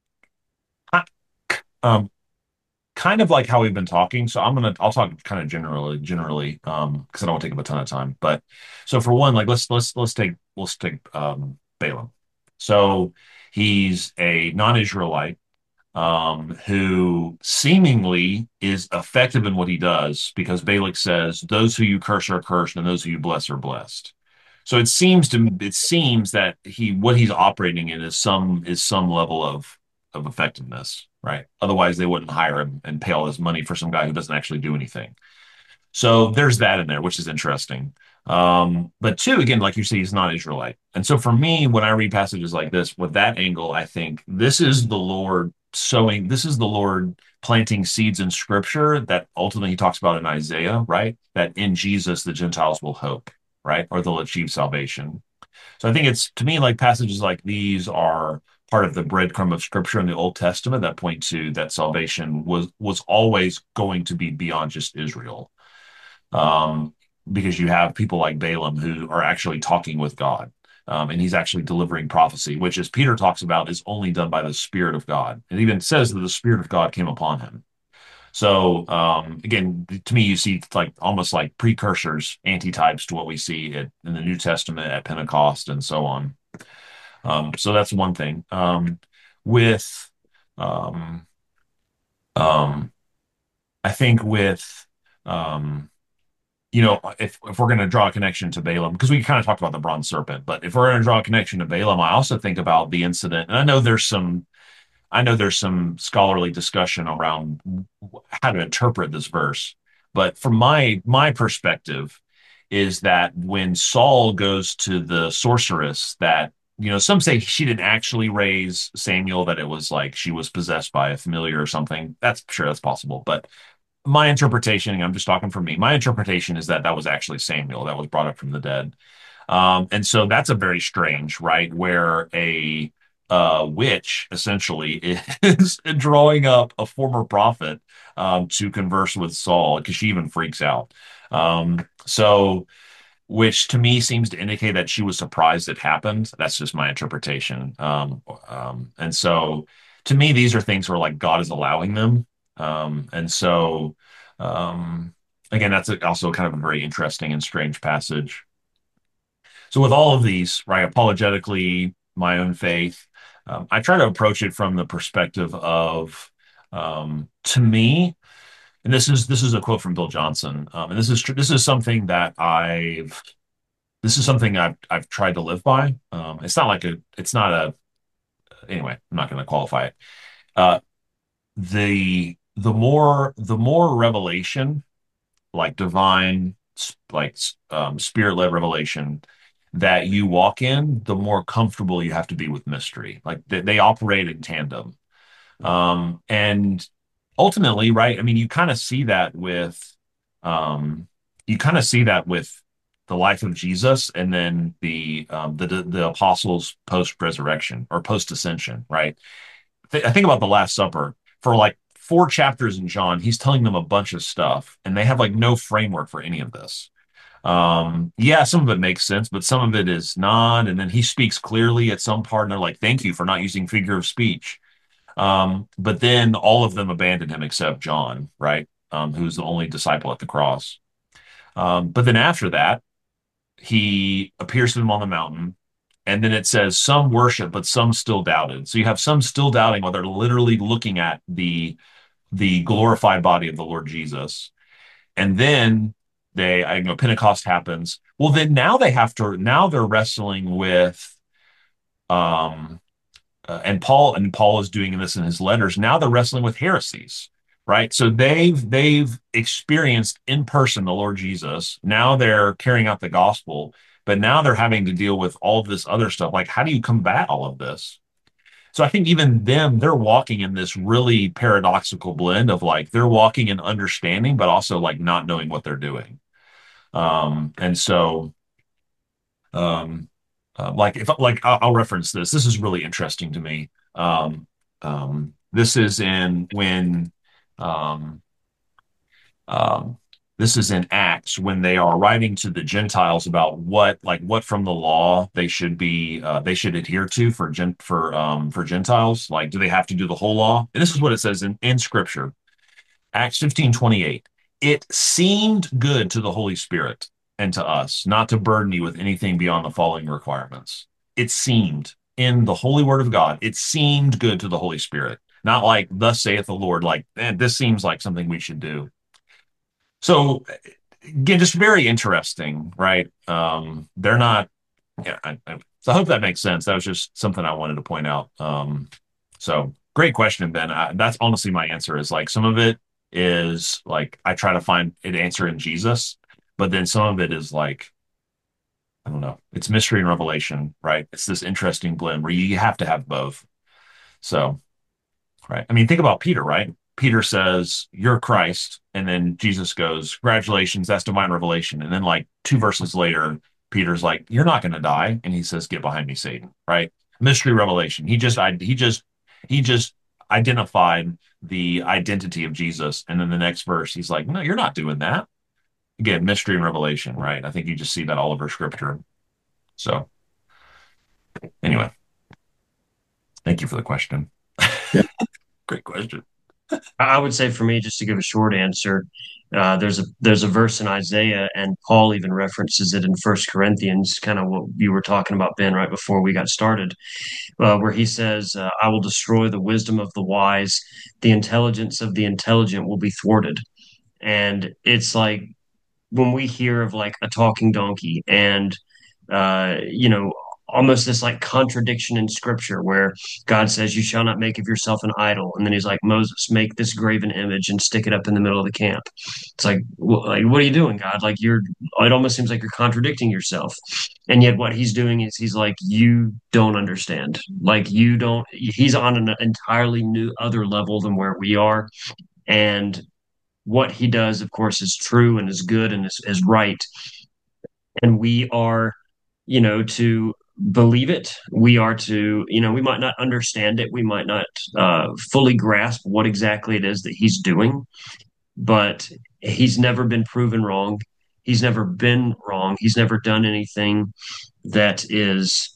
um, kind of like how we've been talking. So I'm gonna I'll talk kind of generally generally um, because I don't want to take up a ton of time. But so for one, like let's let's let's take let's take um, Balaam. So he's a non-Israelite um, who seemingly is effective in what he does because Balak says, "Those who you curse are cursed, and those who you bless are blessed." So it seems to it seems that he what he's operating in is some is some level of of effectiveness, right? Otherwise, they wouldn't hire him and pay all this money for some guy who doesn't actually do anything. So there's that in there, which is interesting. Um, but two, again, like you say, he's not Israelite. And so for me, when I read passages like this with that angle, I think this is the Lord sowing, this is the Lord planting seeds in scripture that ultimately he talks about in Isaiah, right? That in Jesus, the Gentiles will hope, right? Or they'll achieve salvation. So I think it's to me like passages like these are part of the breadcrumb of scripture in the Old Testament that point to that salvation was was always going to be beyond just Israel um, because you have people like Balaam who are actually talking with God. Um, and he's actually delivering prophecy, which, as Peter talks about, is only done by the Spirit of God. It even says that the Spirit of God came upon him. So, um, again, to me, you see like almost like precursors, antitypes to what we see at, in the New Testament at Pentecost and so on. Um, so that's one thing. Um, with, um, um, I think with, um, you know, if if we're going to draw a connection to Balaam, because we kind of talked about the bronze serpent, but if we're going to draw a connection to Balaam, I also think about the incident, and I know there's some, I know there's some scholarly discussion around how to interpret this verse, but from my my perspective, is that when Saul goes to the sorceress, that you know, some say she didn't actually raise Samuel, that it was like she was possessed by a familiar or something. That's sure that's possible, but my interpretation, and I'm just talking for me, my interpretation is that that was actually Samuel that was brought up from the dead. Um, and so that's a very strange, right? Where a uh, witch essentially is drawing up a former prophet um, to converse with Saul because she even freaks out. Um, so, which to me seems to indicate that she was surprised it happened. That's just my interpretation. Um, um, and so to me, these are things where like God is allowing them. Um, and so, um, again, that's a, also kind of a very interesting and strange passage. So with all of these, right, apologetically, my own faith, um, I try to approach it from the perspective of, um, to me, and this is this is a quote from Bill Johnson, um, and this is tr- this is something that I've this is something I've I've tried to live by. Um, it's not like a it's not a anyway. I'm not going to qualify it. Uh, the the more the more revelation, like divine, like um, spirit led revelation that you walk in, the more comfortable you have to be with mystery. Like they, they operate in tandem. Um, and ultimately, right? I mean, you kind of see that with, um, you kind of see that with the life of Jesus, and then the um, the the apostles post resurrection or post ascension, right? Th- I think about the Last Supper for like four chapters in John. He's telling them a bunch of stuff, and they have like no framework for any of this. Um, yeah, some of it makes sense, but some of it is not. And then he speaks clearly at some part, and they're like, "Thank you for not using figure of speech." Um, but then all of them abandon him except John, right? Um, who's the only disciple at the cross. Um, but then after that, he appears to them on the mountain. And then it says some worship, but some still doubted. So you have some still doubting while they're literally looking at the the glorified body of the Lord Jesus. And then they, I you know, Pentecost happens. Well, then now they have to, now they're wrestling with um uh, and Paul and Paul is doing this in his letters. Now they're wrestling with heresies, right? So they've they've experienced in person the Lord Jesus. Now they're carrying out the gospel, but now they're having to deal with all of this other stuff. Like, how do you combat all of this? So I think even them, they're walking in this really paradoxical blend of like they're walking in understanding, but also like not knowing what they're doing. Um, and so um, uh, like if like I'll, I'll reference this. This is really interesting to me. Um, um, this is in when um, um, this is in Acts when they are writing to the Gentiles about what like what from the law they should be uh, they should adhere to for gen for um, for Gentiles. Like, do they have to do the whole law? And this is what it says in in Scripture. Acts fifteen twenty-eight. It seemed good to the Holy Spirit and to us not to burden you with anything beyond the following requirements. It seemed in the holy word of God, it seemed good to the Holy Spirit. Not like, thus saith the Lord, like, man, this seems like something we should do. So, again, just very interesting, right? Um, they're not, yeah, I, I, so I hope that makes sense. That was just something I wanted to point out. Um, so great question, Ben. I, that's honestly my answer is like some of it is like I try to find an answer in Jesus, but then some of it is like, I don't know, it's mystery and revelation, right? It's this interesting blend where you have to have both. So, right. I mean, think about Peter, right? Peter says, "You're Christ." And then Jesus goes, "Congratulations, that's divine revelation." And then, like, two verses later, Peter's like, "You're not going to die." And he says, "Get behind me, Satan." Right? Mystery revelation. He just, I, he just, he just identified the identity of Jesus. And then the next verse, he's like, "No, you're not doing that." Again, mystery and revelation, right? I think you just see that all over scripture. So, anyway, thank you for the question.
Yeah.
Great question.
I would say for me, just to give a short answer, uh, there's a there's a verse in Isaiah, and Paul even references it in First Corinthians, kind of what you were talking about, Ben, right before we got started, uh, where he says, uh, "I will destroy the wisdom of the wise; the intelligence of the intelligent will be thwarted." And it's like when we hear of like a talking donkey and uh, you know, almost this like contradiction in scripture where God says, "You shall not make of yourself an idol." And then he's like, "Moses, make this graven image and stick it up in the middle of the camp." It's like, well, like, what are you doing, God? Like, you're, it almost seems like you're contradicting yourself. And yet, what he's doing is he's like, "You don't understand. Like, you don't, he's on an entirely new other level than where we are." And what he does, of course, is true and is good and is, is right. And we are, you know, to believe it. We are to, you know, we might not understand it. We might not uh, fully grasp what exactly it is that he's doing, but he's never been proven wrong. He's never been wrong. He's never done anything that is,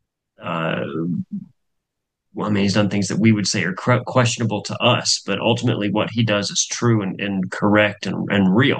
uh, well, I mean, he's done things that we would say are questionable to us, but ultimately what he does is true and, and correct and, and real.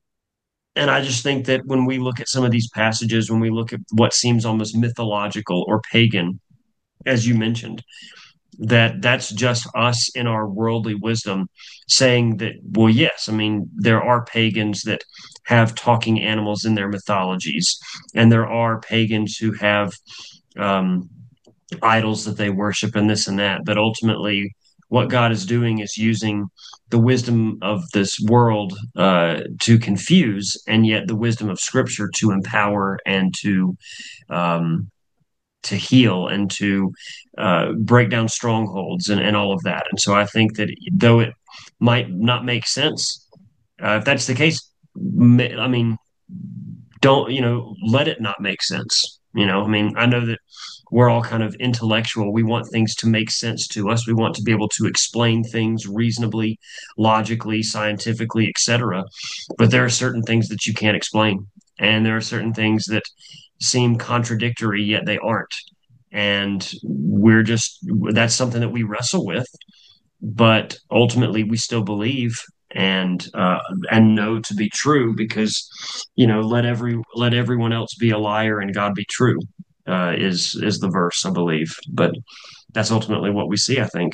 And I just think that when we look at some of these passages, when we look at what seems almost mythological or pagan, as you mentioned, that that's just us in our worldly wisdom saying that, well, yes, I mean, there are pagans that have talking animals in their mythologies, and there are pagans who have um, idols that they worship and this and that. But ultimately, what God is doing is using the wisdom of this world uh, to confuse, and yet the wisdom of Scripture to empower and to um, to heal and to uh, break down strongholds and, and all of that. And so I think that though it might not make sense. Uh, if that's the case, I mean, don't, you know, let it not make sense. You know, I mean, I know that we're all kind of intellectual. We want things to make sense to us. We want to be able to explain things reasonably, logically, scientifically, et cetera. But there are certain things that you can't explain. And there are certain things that seem contradictory, yet they aren't. And we're just, that's something that we wrestle with, but ultimately we still believe and uh, and know to be true because you know let every let everyone else be a liar and God be true uh, is is the verse I believe, but that's ultimately what we see, I think.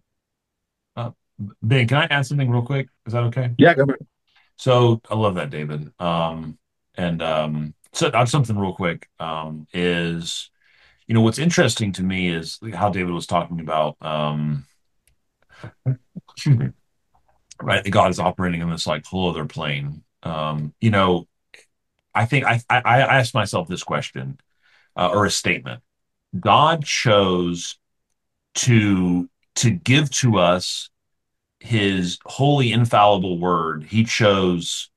Uh, Ben, can I add something real quick? Is that okay?
Yeah, go for it.
So I love that, David. Um, and um, so uh, something real quick um, is, you know, what's interesting to me is how David was talking about, um, excuse me, right? That God is operating in this like whole other plane. Um, you know, I think I, I, I asked myself this question uh, or a statement. God chose to to give to us his holy, infallible word. He chose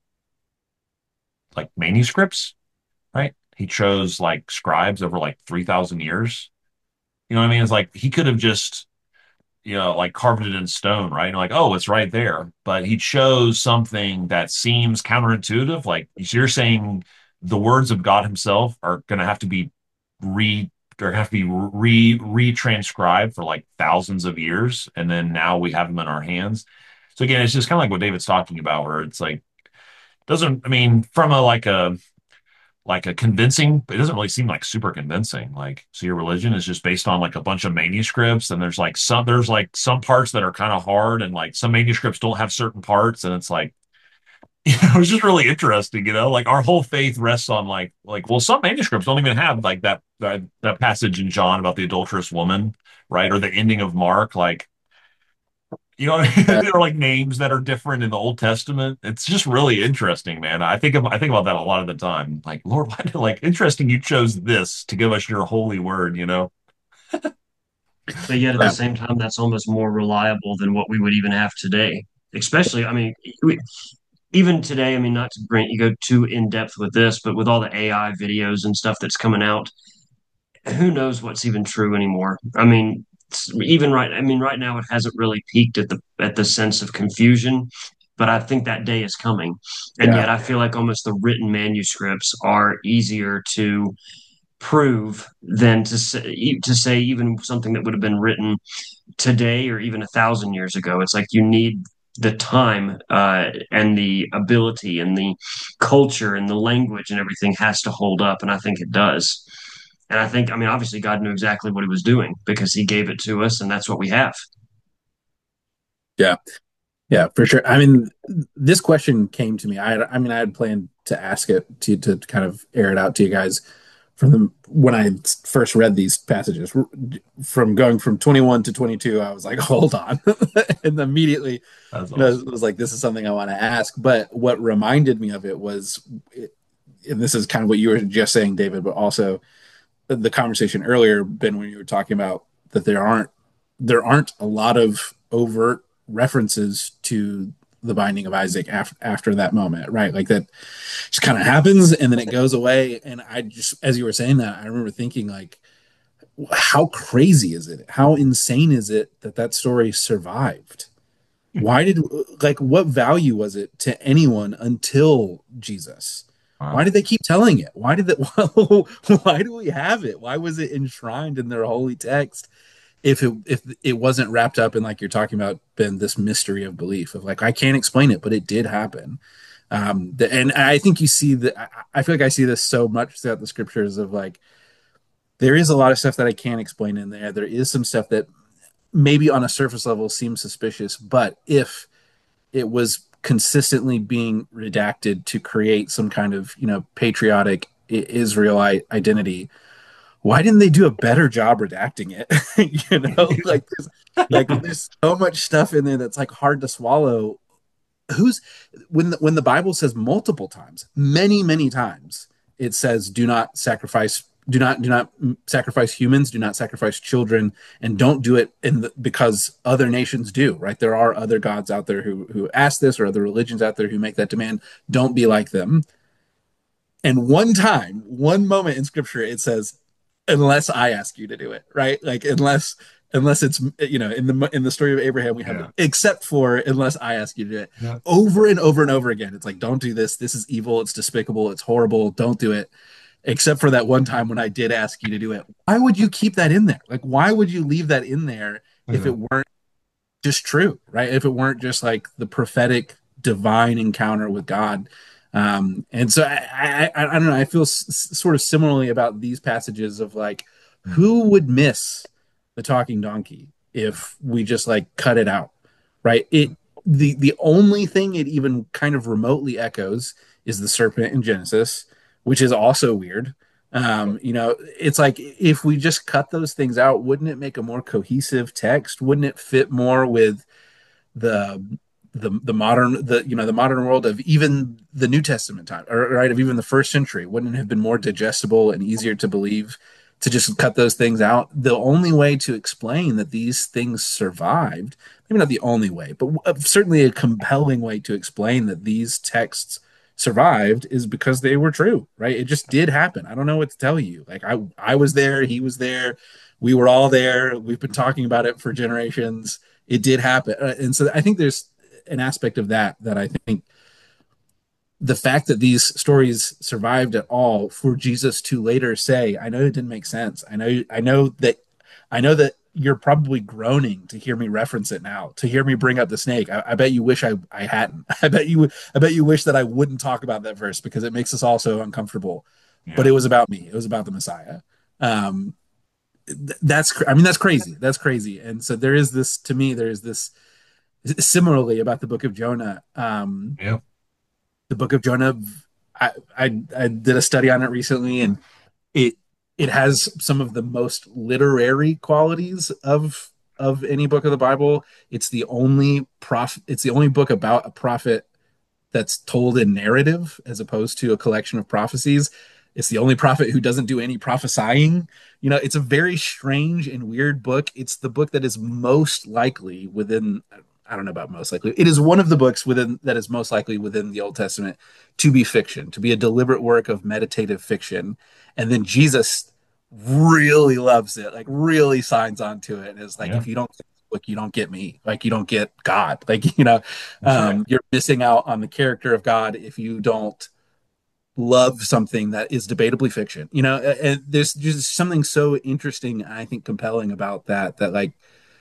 like manuscripts, right? He chose like scribes over like three thousand years. You know what I mean? It's like he could have just, you know, like carved it in stone, right? And like, oh, it's right there. But he chose something that seems counterintuitive. Like you're saying the words of God himself are going to have to be re, they're going to have to be re, retranscribed for like thousands of years. And then now we have them in our hands. So again, it's just kind of like what David's talking about, where it's like, doesn't, I mean, from a like a, like a convincing, it doesn't really seem like super convincing. Like, so your religion is just based on like a bunch of manuscripts, and there's like some there's like some parts that are kind of hard, and like some manuscripts don't have certain parts, and it's like, you know, it's just really interesting, you know, like our whole faith rests on like like well, some manuscripts don't even have like that that, that passage in John about the adulterous woman, right? Or the ending of Mark, like you know,
Yeah,
there are like names that are different in the Old Testament. It's just really interesting, man. I think of, I think about that a lot of the time. Like, Lord, why did like interesting you chose this to give us your holy word, you know?
But yet at the
yeah,
same time, that's almost more reliable than what we would even have today. Especially, I mean, we, even today, I mean, not to bring you go too in depth with this, but with all the A I videos and stuff that's coming out, who knows what's even true anymore? I mean, even right, I mean, right now it hasn't really peaked at the at the sense of confusion, but I think that day is coming. And
yeah,
yet, I feel like almost the written manuscripts are easier to prove than to say to say even something that would have been written today or even a thousand years ago. It's like you need the time uh, and the ability and the culture and the language and everything has to hold up, and I think it does. And I think, I mean, obviously, God knew exactly what He was doing because He gave it to us, and that's what we have.
yeah, yeah, for sure. I mean, this question came to me. I, had, I mean, I had planned to ask it to to kind of air it out to you guys from the when I first read these passages. From going from twenty-one to twenty-two, I was like, hold on, and immediately,
That's
you know,
awesome.
it was like, this is something I want to ask. But what reminded me of it was, and this is kind of what you were just saying, David, but also the conversation earlier, Ben, when you were talking about that there aren't there aren't a lot of overt references to the binding of Isaac after after that moment, right? Like that just kind of happens and then it goes away. And I just, as you were saying that, I remember thinking like, how crazy is it? How insane is it that that story survived? Why did like what value was it to anyone until Jesus? Why
Wow.
did they keep telling it? Why did that? Why do we have it? Why was it enshrined in their holy text if it if it wasn't wrapped up in like you're talking about, Ben, this mystery of belief of like I can't explain it, but it did happen. Um, the, and I think you see that. I, I feel like I see this so much throughout the scriptures of like there is a lot of stuff that I can't explain in there. There is some stuff that maybe on a surface level seems suspicious, but if it was consistently being redacted to create some kind of you know patriotic Israelite identity. Why didn't they do a better job redacting it? you know, like there's like there's so much stuff in there that's like hard to swallow. Who's when the, when the Bible says multiple times, many many times, it says do not sacrifice do not do not sacrifice humans, do not sacrifice children, and don't do it in the, because other nations do, right? There are other gods out there who who ask this, or other religions out there who make that demand. Don't be like them. And one time, one moment in scripture, it says, unless I ask you to do it, right? Like unless unless it's, you know, in the in the story of Abraham, we have
Yeah.
except for unless I ask you to do it.
Yeah.
Over and over and over again. It's like, don't do this. This is evil. It's despicable. It's horrible. Don't do it. Except for that one time when I did ask you to do it. Why would you keep that in there? Like, why would you leave that in there if
Yeah.
it weren't just true, right? If it weren't just like the prophetic divine encounter with God. Um, and so I, I, I don't know. I feel s- sort of similarly about these passages of like, who would miss the talking donkey if we just like cut it out, right? It the the only thing it even kind of remotely echoes is the serpent in Genesis, which is also weird. Um, you know, it's like if we just cut those things out, wouldn't it make a more cohesive text? Wouldn't it fit more with the the the modern the you know the modern world of even the New Testament time, or right, of even the first century? Wouldn't it have been more digestible and easier to believe to just cut those things out? The only way to explain that these things survived, maybe not the only way, but certainly a compelling way to explain that these texts survived, is because they were true, right? It just did happen. I don't know what to tell you. Like I I was there, he was there, we were all there. We've been talking about it for generations. It did happen. Uh, and so I think there's an aspect of that that I think the fact that these stories survived at all for Jesus to later say, I know it didn't make sense. I know I know that I know that you're probably groaning to hear me reference it now, to hear me bring up the snake. I, I bet you wish I, I hadn't. I bet you I bet you wish that I wouldn't talk about that verse because it makes us all so uncomfortable. But
Yeah.
it was about me. It was about the Messiah. Um, that's I mean that's crazy. That's crazy. And so there is this, to me, there is this similarly about the book of Jonah. Um,
Yeah.
the book of Jonah, I, I I did a study on it recently, and it it has some of the most literary qualities of of any book of the Bible. It's the only prof it's the only book about a prophet that's told in narrative as opposed to a collection of prophecies. It's the only prophet who doesn't do any prophesying. You know, it's a very strange and weird book. It's the book that is most likely within, I don't know about most likely. It is one of the books within that is most likely within the Old Testament to be fiction, to be a deliberate work of meditative fiction. And then Jesus really loves it, like really signs on to it. And is like,
Yeah.
if you don't book, you don't get me. Like you don't get God. Like, you know,
That's right.
um, you're missing out on the character of God if you don't love something that is debatably fiction. You know, and there's just something so interesting, I think, compelling about that. That like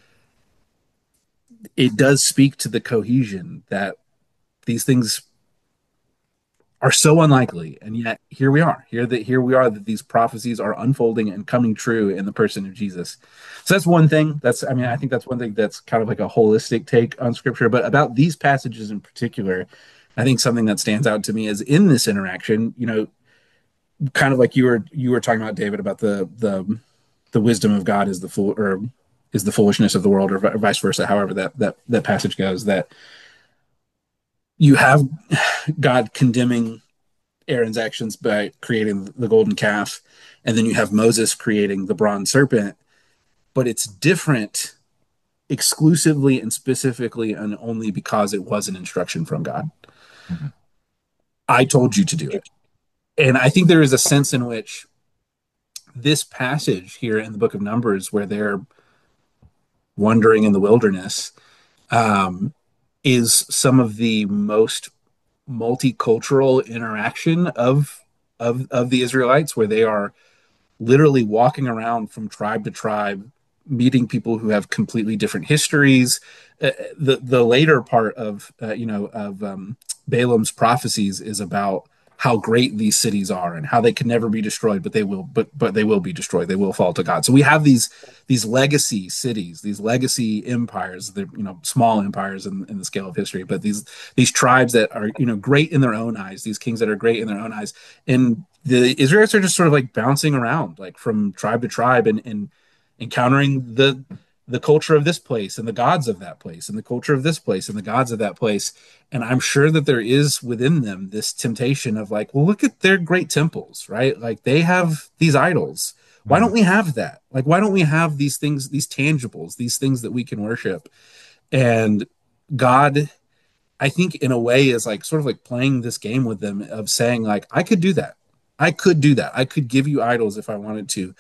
it does speak to the cohesion that these things are so unlikely, and yet here we are. Here that here we are that these prophecies are unfolding and coming true in the person of Jesus. So that's one thing. That's I mean I think that's one thing that's kind of like a holistic take on scripture. But about these passages in particular, I think something that stands out to me is in this interaction. You know, kind of like you were you were talking about, David, about the the the wisdom of God is the fool or is the foolishness of the world, or vice versa. However that that that passage goes, that you have God condemning Aaron's actions by creating the golden calf, and then you have Moses creating the bronze serpent, but it's different exclusively and specifically and only because it was an instruction from God.
Mhm.
I told you to do it. And I think there is a sense in which this passage here in the book of Numbers, where they're wandering in the wilderness, um, is some of the most multicultural interaction of of of the Israelites, where they are literally walking around from tribe to tribe, meeting people who have completely different histories. Uh, the the later part of uh, you know of um, Balaam's prophecies is about how great these cities are and how they can never be destroyed, but they will, but but they will be destroyed. They will fall to God. So we have these these legacy cities, these legacy empires. They're you know small empires in, in the scale of history, but these these tribes that are you know great in their own eyes, these kings that are great in their own eyes, and the Israelites are just sort of like bouncing around, like from tribe to tribe, and, and encountering the the culture of this place and the gods of that place and the culture of this place and the gods of that place. And I'm sure that there is within them this temptation of like, well, look at their great temples, right? Like they have these idols. Why
Mm.
don't we have that? Like, why don't we have these things, these tangibles, these things that we can worship? And God, I think in a way is like sort of like playing this game with them of saying like, I could do that. I could do that. I could give you idols if I wanted to,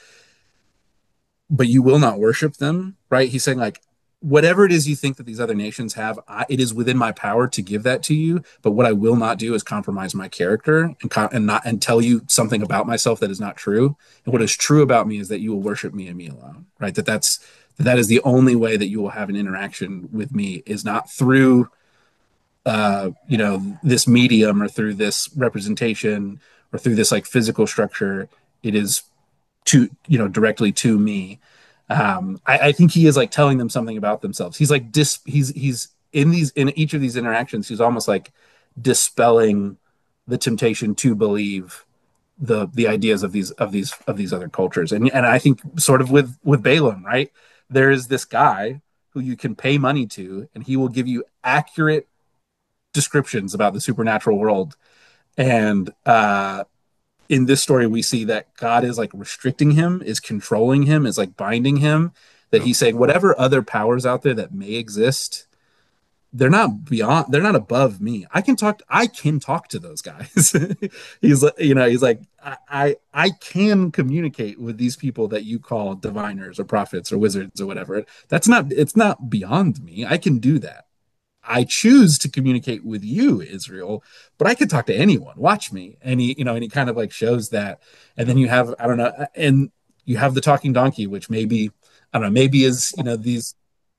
but you will not worship them, right? He's saying like, whatever it is you think that these other nations have, I, it is within my power to give that to you. But what I will not do is compromise my character and co- and not and tell you something about myself that is not true. And what is true about me is that you will worship me and me alone, right? That that's that, that is the only way that you will have an interaction with me is not through uh, you know, this medium or through this representation or through this like physical structure. It is to, you know, directly to me. Um, I, I think he is like telling them something about themselves. He's like dis he's he's in these in each of these interactions, he's almost like dispelling the temptation to believe the the ideas of these of these of these other cultures. And and I think sort of with with Balaam, right? There is this guy who you can pay money to, and he will give you accurate descriptions about the supernatural world. And uh, in this story, we see that God is like restricting him, is controlling him, is like binding him. That
Yep.
he's saying whatever other powers out there that may exist, they're not beyond, they're not above me. I can talk, I can talk to those guys. He's like, you know, he's like, I, I, I can communicate with these people that you call diviners or prophets or wizards or whatever. That's not, it's not beyond me. I can do that. I choose to communicate with you, Israel, but I could talk to anyone. Watch me. And he, you know, and he kind of like shows that. And then you have, I don't know, and you have the talking donkey, which maybe, I don't know, maybe is, you know, these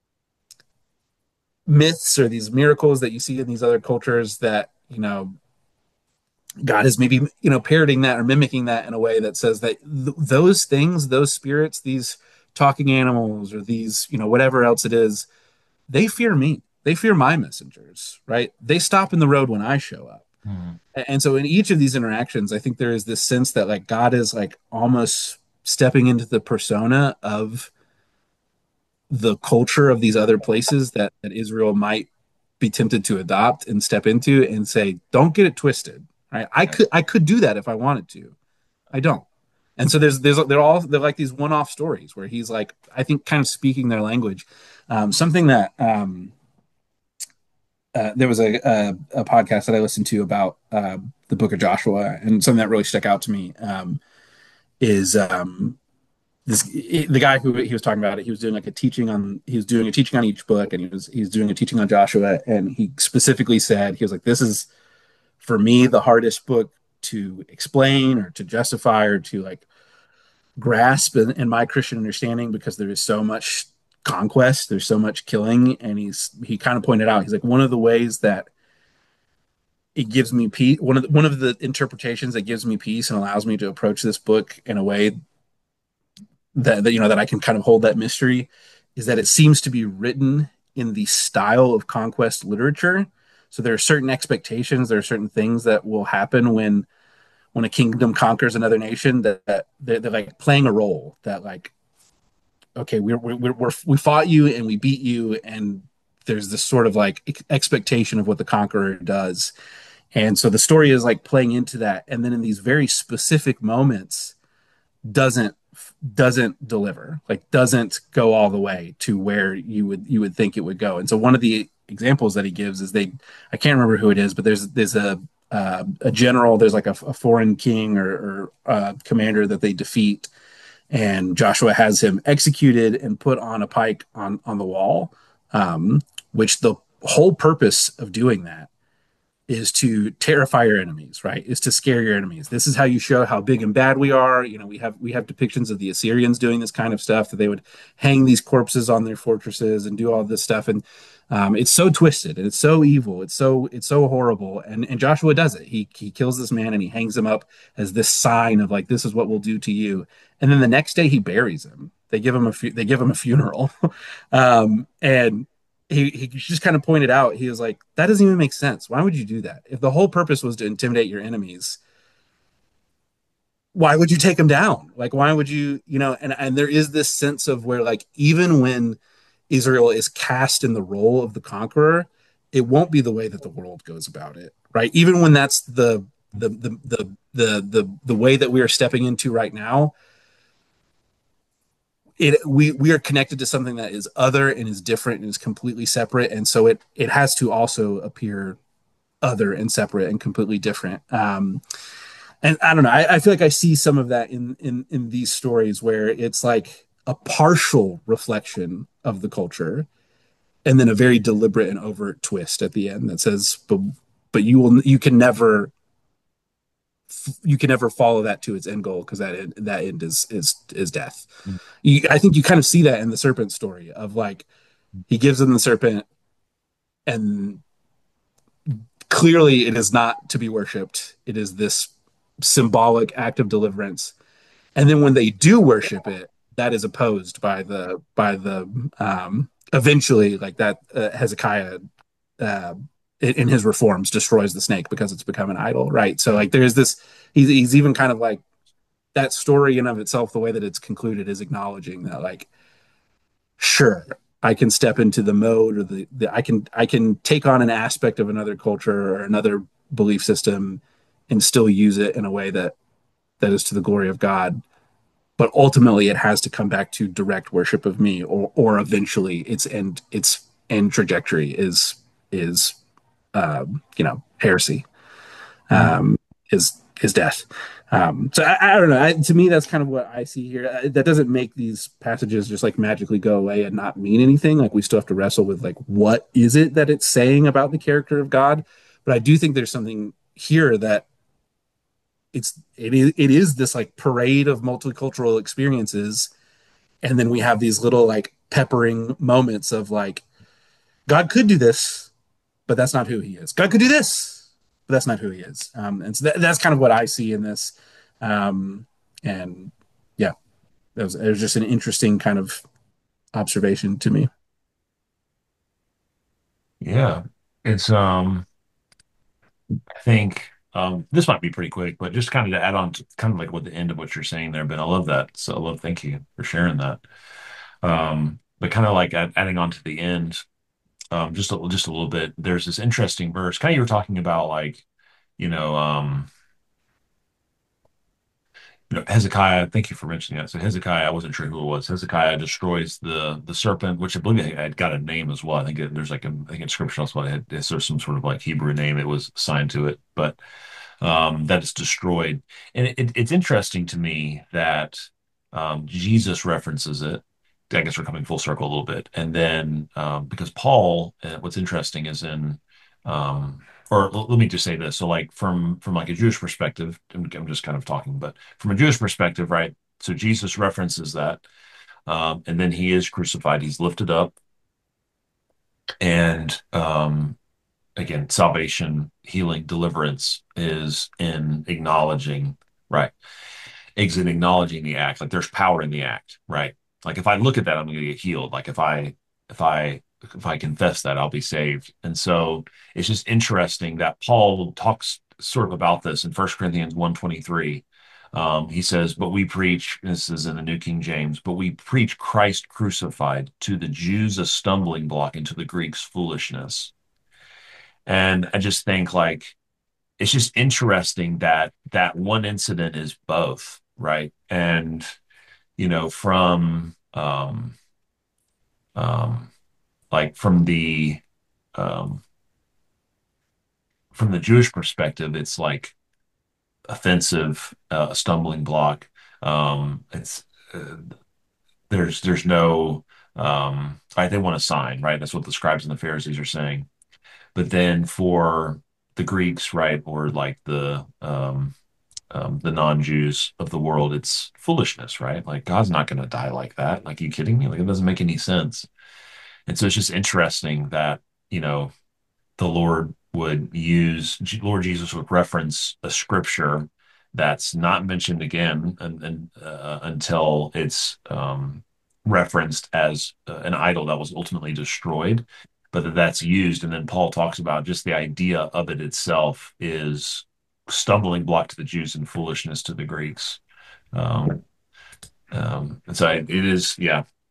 myths or these miracles that you see in these other cultures that, you know, God is maybe, you know, parroting that or mimicking that in a way that says that th- those things, those spirits, these talking animals or these, you know, whatever else it is, they fear me. They fear my messengers, right? They stop in the road when I show up.
Mm.
And so in each of these interactions, I think there is this sense that like God is like almost stepping into the persona of the culture of these other places that, that Israel might be tempted to adopt and step into and say, don't get it twisted. Right. I
Yeah.
could I could do that if I wanted to. I don't. And so there's there's they're all they're like these one-off stories where he's like, I think kind of speaking their language. Um, something that um, uh, there was a, a, a podcast that I listened to about uh, the book of Joshua, and something that really stuck out to me um, is um, this the guy who he was talking about it. He was doing like a teaching on he was doing a teaching on each book, and he was he was doing a teaching on Joshua, and he specifically said he was like, "This is for me the hardest book to explain or to justify or to like grasp in, in my Christian understanding because there is so much conquest, there's so much killing." And he's he kind of pointed out he's like one of the ways that it gives me peace. One of the, one of the interpretations that gives me peace and allows me to approach this book in a way that, that you know that I can kind of hold that mystery is that it seems to be written in the style of conquest literature. So there are certain expectations, there are certain things that will happen when when a kingdom conquers another nation that, that they're, they're like playing a role that like okay we're, we're, we're we fought you and we beat you and there's this sort of like expectation of what the conqueror does. And so the story is like playing into that, and then in these very specific moments, doesn't doesn't deliver, like doesn't go all the way to where you would you would think it would go. And so one of the examples that he gives is they, I can't remember who it is, but there's there's a uh, a general, there's like a, a foreign king or, or uh, commander that they defeat, and Joshua has him executed and put on a pike on on the wall, um, which the whole purpose of doing that is to terrify your enemies, right? Is to scare your enemies. This is how you show how big and bad we are. You know, we have we have depictions of the Assyrians doing this kind of stuff, that they would hang these corpses on their fortresses and do all this stuff. And um, it's so twisted and it's so evil. It's so it's so horrible. And and Joshua does it. He he kills this man and he hangs him up as this sign of like, this is what we'll do to you. And then the next day he buries him. They give him a fu- they give him a funeral, um, and he, he just kind of pointed out, he was like, that doesn't even make sense. Why would you do that? If the whole purpose was to intimidate your enemies, why would you take them down? Like, why would you, you know, and, and there is this sense of where like, even when Israel is cast in the role of the conqueror, it won't be the way that the world goes about it, right? Even when that's the the the the the the, the way that we are stepping into right now, it we we are connected to something that is other and is different and is completely separate, and so it it has to also appear other and separate and completely different. Um, and I don't know. I, I feel like I see some of that in in in these stories where it's like a partial reflection of the culture, and then a very deliberate and overt twist at the end that says, "But but you will you can never you can never follow that to its end goal because that end, that end is is is death." You, I think you kind of see that in the serpent story of like he gives them the serpent, and clearly it is not to be worshipped. It is this symbolic act of deliverance. And then when they do worship it, that is opposed by the by the um, eventually like that uh, Hezekiah uh, in his reforms destroys the snake because it's become an idol, right? So like there's this he's he's even kind of like that story in of itself, the way that it's concluded is acknowledging that like sure I can step into the mode or the, the I can I can take on an aspect of another culture or another belief system and still use it in a way that that is to the glory of God. But ultimately, it has to come back to direct worship of me, or or eventually its end its end trajectory is is um, you know heresy,
Mm.
um, is is death. Um, so I, I don't know. I, to me, that's kind of what I see here. Uh, That doesn't make these passages just like magically go away and not mean anything. Like we still have to wrestle with like what is it that it's saying about the character of God. But I do think there's something here that it's it is it is this like parade of multicultural experiences, and then we have these little like peppering moments of like God could do this, but that's not who he is. God could do this, but that's not who he is. Um, and so that, that's kind of what I see in this. Um, and yeah, it was, it was just an interesting kind of observation to me.
Yeah. It's um I think um this might be pretty quick, but just kind of to add on to kind of like what the end of what you're saying there, Ben. I love that. So I love thank you for sharing that. Um, but kind of like add, adding on to the end, um, just a, just a little bit. There's this interesting verse. Kind of you were talking about like, you know, um, you know, Hezekiah. Thank you for mentioning that. So Hezekiah, I wasn't sure who it was. Hezekiah destroys the the serpent, which I believe it had got a name as well. I think it, there's like a, I think in scripture also it had there's some sort of like Hebrew name it was assigned to it, but um, that is destroyed. And it, it, it's interesting to me that um, Jesus references it. I guess we're coming full circle a little bit. And then um, because Paul, uh, what's interesting is in, um, or l- let me just say this. So like from from like a Jewish perspective, I'm, I'm just kind of talking, but from a Jewish perspective, right? So Jesus references that, um, and then he is crucified. He's lifted up, and um, again, salvation, healing, deliverance is in acknowledging, right? Is in acknowledging the act. Like there's power in the act, right? Like if I look at that, I'm going to get healed. Like if I, if I, if I confess that, I'll be saved. And so it's just interesting that Paul talks sort of about this in First Corinthians one twenty-three. Um, he says, but we preach, this is in the New King James, but we preach Christ crucified, to the Jews a stumbling block, and to the Greeks foolishness. And I just think like it's just interesting that that one incident is both, right? And you know, from um um like from the um from the Jewish perspective, it's like offensive, uh, a stumbling block. Um, it's uh, there's there's no um, right, they want a sign, right? That's what the scribes and the Pharisees are saying. But then for the Greeks, right, or like the um, um, the non-Jews of the world, it's foolishness, right? Like God's not going to die like that. Like, are you kidding me? Like, it doesn't make any sense. And so it's just interesting that, you know, the Lord would use, Lord Jesus would reference a scripture that's not mentioned again and, and uh, until it's um, referenced as uh, an idol that was ultimately destroyed, but that that's used. And then Paul talks about just the idea of it itself is stumbling block to the Jews and foolishness to the Greeks. Um, um, and so it is, yeah.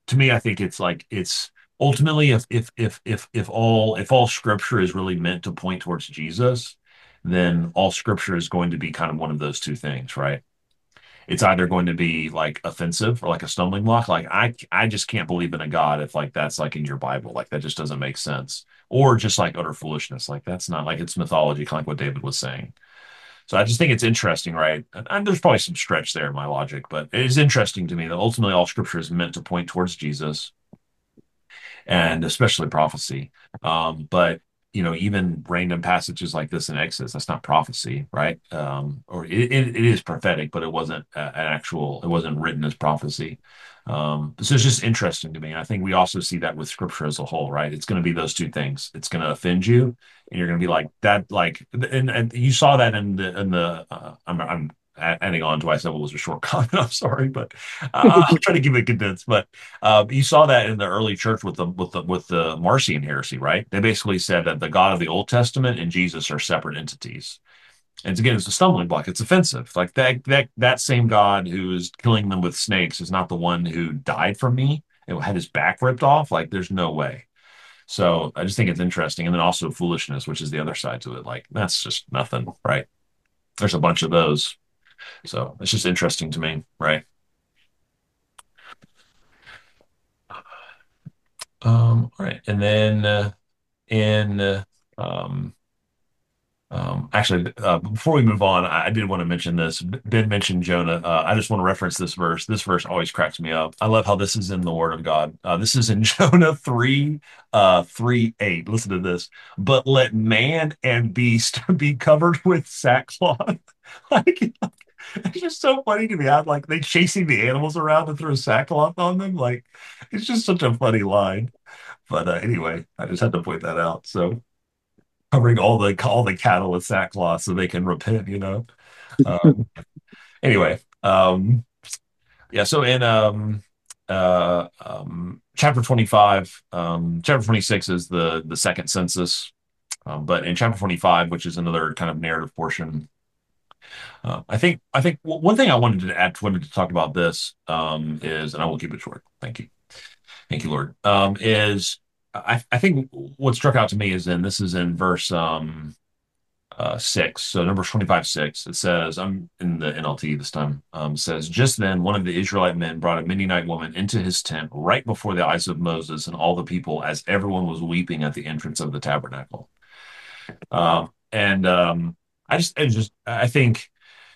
to me, I think it's like it's ultimately if if if if if all if all scripture is really meant to point towards Jesus, then all scripture is going to be kind of one of those two things, right? It's either going to be like offensive or like a stumbling block. Like I I just can't believe in a God if like that's like in your Bible. Like that just doesn't make sense. Or just like utter foolishness. Like that's not like it's mythology, kind of like what David was saying. So I just think it's interesting, right? And, and there's probably some stretch there in my logic, but it is interesting to me that ultimately all scripture is meant to point towards Jesus and especially prophecy. Um, but you know, even random passages like this in Exodus, that's not prophecy, right? Um, or it, it, it is prophetic, but it wasn't uh, an actual, it wasn't written as prophecy. Um, so it's just interesting to me. I think we also see that with scripture as a whole, right? It's going to be those two things. It's going to offend you, and you're going to be like that, like, and, and you saw that in the in the. Uh, I'm, I'm adding on to why I said it was a short comment. I'm sorry, but uh, I'll try to keep it condensed. But uh, you saw that in the early church with the with the with the Marcion heresy, right? They basically said that the God of the Old Testament and Jesus are separate entities. And again, it's a stumbling block. It's offensive. Like that that that same God who is killing them with snakes is not the one who died for me and had his back ripped off. Like there's no way. So I just think it's interesting. And then also foolishness, which is the other side to it. Like that's just nothing, right? There's a bunch of those. So it's just interesting to me, right? Um, all right. And then uh, in uh, um, Um, actually, uh, before we move on, I, I did want to mention this. Ben mentioned Jonah. Uh, I just want to reference this verse. This verse always cracks me up. I love how this is in the Word of God. Uh, this is in Jonah three, uh, three, eight. Listen to this. But let man and beast be covered with sackcloth. Like, it's just so funny to me. I'm like, they chasing the animals around and throw sackcloth on them. Like, it's just such a funny line. But uh, anyway, I just had to point that out. So covering all the all the cattle with sackcloth so they can repent, you know. Um, anyway, um, yeah. So in um, uh, um, chapter twenty-five, um, chapter twenty-six is the the second census, um, but in chapter twenty-five, which is another kind of narrative portion, uh, I think I think w- one thing I wanted to add, wanted to talk about this um, is, and I will keep it short. Thank you, thank you, Lord. Um, is I, I think what struck out to me is in this is in verse um, uh, six. So Numbers twenty-five, six, it says, I'm in the N L T this time, um, says, just then one of the Israelite men brought a Midianite woman into his tent right before the eyes of Moses and all the people as everyone was weeping at the entrance of the tabernacle. Um, and um, I just, I just, I think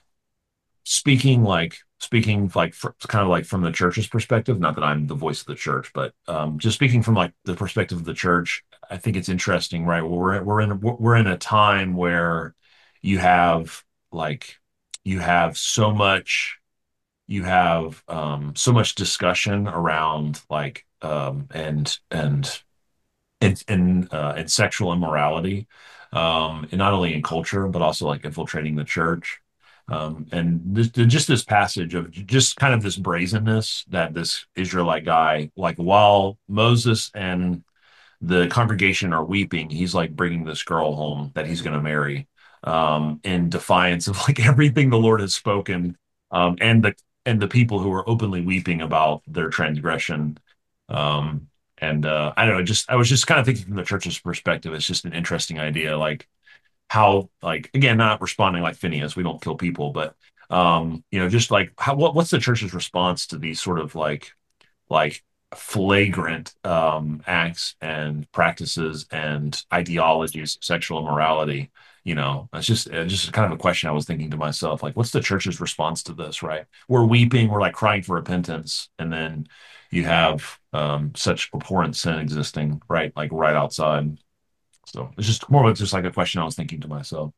speaking like, speaking like for, kind of like from the church's perspective, not that I'm the voice of the church, but um, just speaking from like the perspective of the church, I think it's interesting, right? We're we're in we're in a time where you have like you have so much you have um, so much discussion around like um, and and and and, uh, and sexual immorality, um, and not only in culture but also like infiltrating the church. Um, and this, just this passage of just kind of this brazenness that this Israelite guy, like while Moses and the congregation are weeping, he's like bringing this girl home that he's going to marry, um, in defiance of like everything the Lord has spoken, um, and the and the people who are openly weeping about their transgression. Um, and uh, I don't know, just I was just kind of thinking from the church's perspective, it's just an interesting idea, like how, like again, not responding like Phineas, we don't kill people, but um, you know, just like how what, what's the church's response to these sort of like like flagrant um, acts and practices and ideologies of sexual immorality. You know, it's just it's just kind of a question I was thinking to myself, like, what's the church's response to this? Right? We're weeping, we're like crying for repentance, and then you have um, such abhorrent sin existing, right? Like right outside. So it's just more of just like a question I was thinking to myself.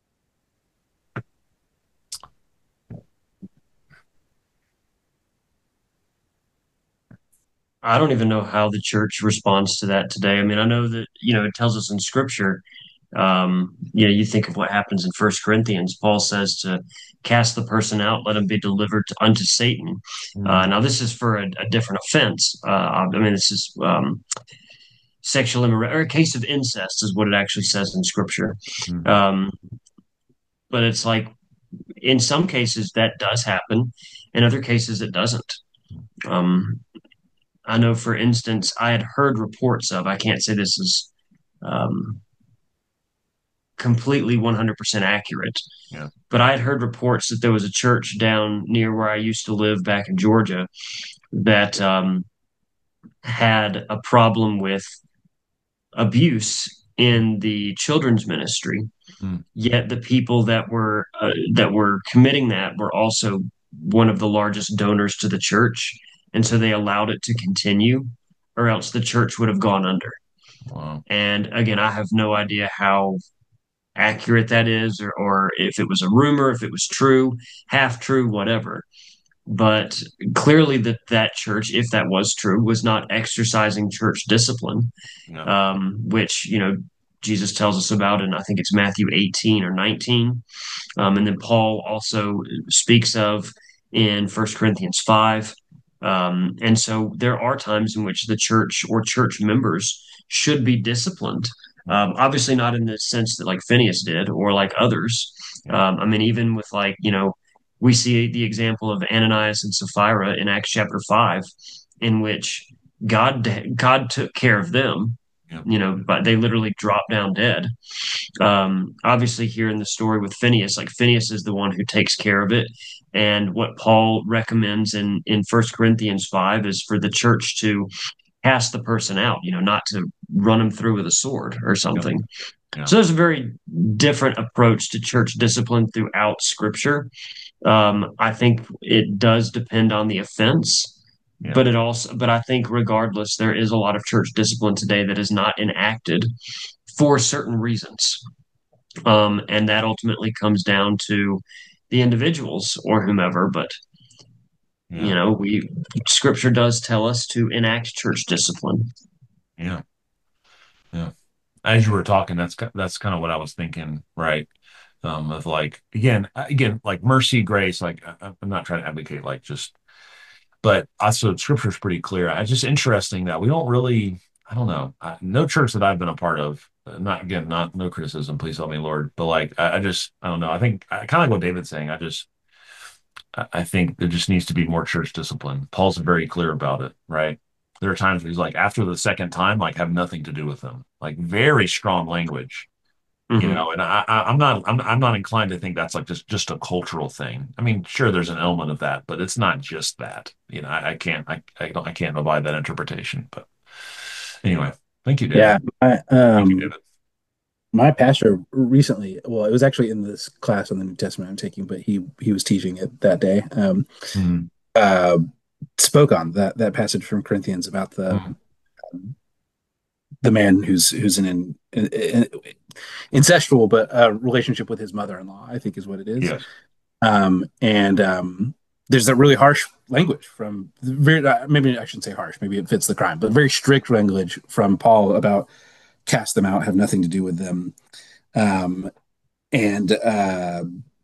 I don't even know how the church responds to that today. I mean, I know that, you know, it tells us in scripture, um, you know, you think of what happens in First Corinthians. Paul says to cast the person out, let him be delivered to, unto Satan. Uh,
Mm,
now, this is for a, a different offense. Uh, I mean, this is um, sexual immorality, or a case of incest, is what it actually says in scripture.
mm,
Um, but it's like, in some cases, that does happen. In other cases, it doesn't. Um, I know, for instance, I had heard reports of, I can't say this is um, completely one hundred percent accurate,
Yeah.
but I had heard reports that there was a church down near where I used to live back in Georgia that um, had a problem with abuse in the children's ministry.
Mm.
Yet the people that were uh, that were committing that were also one of the largest donors to the church, and so they allowed it to continue, or else the church would have gone under.
Wow.
And again, I have no idea how accurate that is, or, or if it was a rumor, if it was true, half true, whatever. But clearly, that that church, if that was true, was not exercising church discipline,
Yeah.
um, which, you know, Jesus tells us about, and I think it's Matthew eighteen or nineteen. Um, and then Paul also speaks of in First Corinthians five. Um, and so there are times in which the church or church members should be disciplined. Um, obviously, not in the sense that like Phineas did or like others.
Yeah.
Um, I mean, even with like, you know, we see the example of Ananias and Sapphira in Acts chapter five, in which God God took care of them,
Yeah.
you know, but they literally dropped down dead. Um, obviously, here in the story with Phineas, like Phineas is the one who takes care of it. And what Paul recommends in in First Corinthians five is for the church to cast the person out, you know, not to run him through with a sword or
Yeah.
something.
Yeah.
So there's a very different approach to church discipline throughout Scripture. Um, I think it does depend on the offense,
Yeah.
but it also, but I think regardless, there is a lot of church discipline today that is not enacted for certain reasons. Um, and that ultimately comes down to the individuals or whomever. But, you
Yeah.
know, we, scripture does tell us to enact church discipline.
Yeah. Yeah. As you were talking, that's ki- that's kind of what I was thinking, right? Um, of like again, again, like mercy, grace. Like I, I'm not trying to advocate like just, but also scripture is pretty clear. It's just interesting that we don't really. I don't know. I, no church that I've been a part of. uh, Not again, not no criticism. Please help me, Lord. But like, I, I just, I don't know. I think I kind of like what David's saying. I just, I I think there just needs to be more church discipline. Paul's very clear about it, right? There are times where he's like, after the second time, like have nothing to do with them. Like very strong language, you
Hmm.
know. And I, I, I'm not, I'm, I'm not inclined to think that's like just just a cultural thing. I mean, sure, there's an element of that, but it's not just that. You know, I, I can't, I, I don't, I can't provide that interpretation. But anyway, thank you, David.
Yeah, I,
Thank you,
um,
David.
my pastor recently, well, it was actually in this class on the New Testament I'm taking, but he he was teaching it that day. Um,
Mm,
uh, spoke on that that passage from Corinthians about the
mm,
the man who's who's in an, an incestual but uh, relationship with his mother-in-law, I think is what it is.
yes.
Um, and um, there's that really harsh language from very uh, maybe I shouldn't say harsh, maybe it fits the crime, but very strict language from Paul about cast them out, have nothing to do with them. Um, and uh,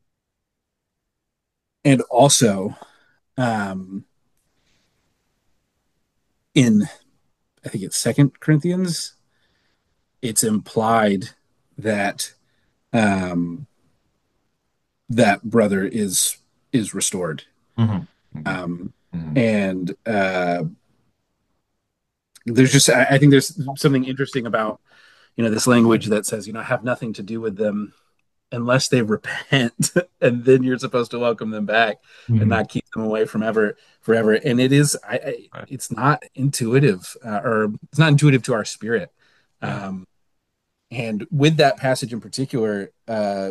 and also um, in I think it's Second Corinthians, it's implied that um, that brother is is restored.
Hmm. Hmm.
Um,
Hmm.
and uh, there's just I, I think there's something interesting about you know this language that says you know have nothing to do with them unless they repent, and then you're supposed to welcome them back and
Hmm.
not keep them away from ever forever. And it is I, I
Right.
it's not intuitive uh, or it's not intuitive to our spirit.
Yeah.
Um, and with that passage in particular, uh,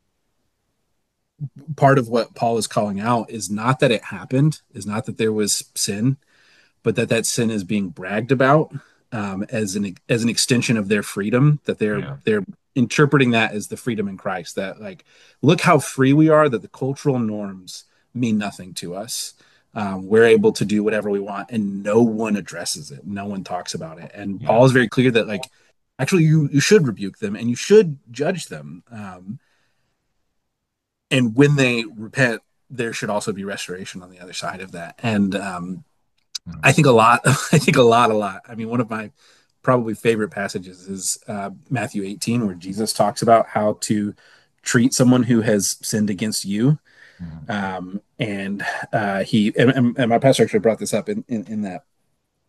part of what Paul is calling out is not that it happened, is not that there was sin, but that that sin is being bragged about um, as an as an extension of their freedom. That they're
Yeah.
they're interpreting that as the freedom in Christ. That like, look how free we are. That the cultural norms mean nothing to us. Um, we're able to do whatever we want, and no one addresses it. No one talks about it. And
Yeah.
Paul is very clear that like, actually, you you should rebuke them and you should judge them. Um, and when they repent, there should also be restoration on the other side of that. And um,
Mm.
I think a lot. I think a lot, a lot. I mean, one of my probably favorite passages is uh, Matthew eighteen, where Jesus talks about how to treat someone who has sinned against you.
Mm.
Um, and uh, he and, and, and my pastor actually brought this up in, in, in that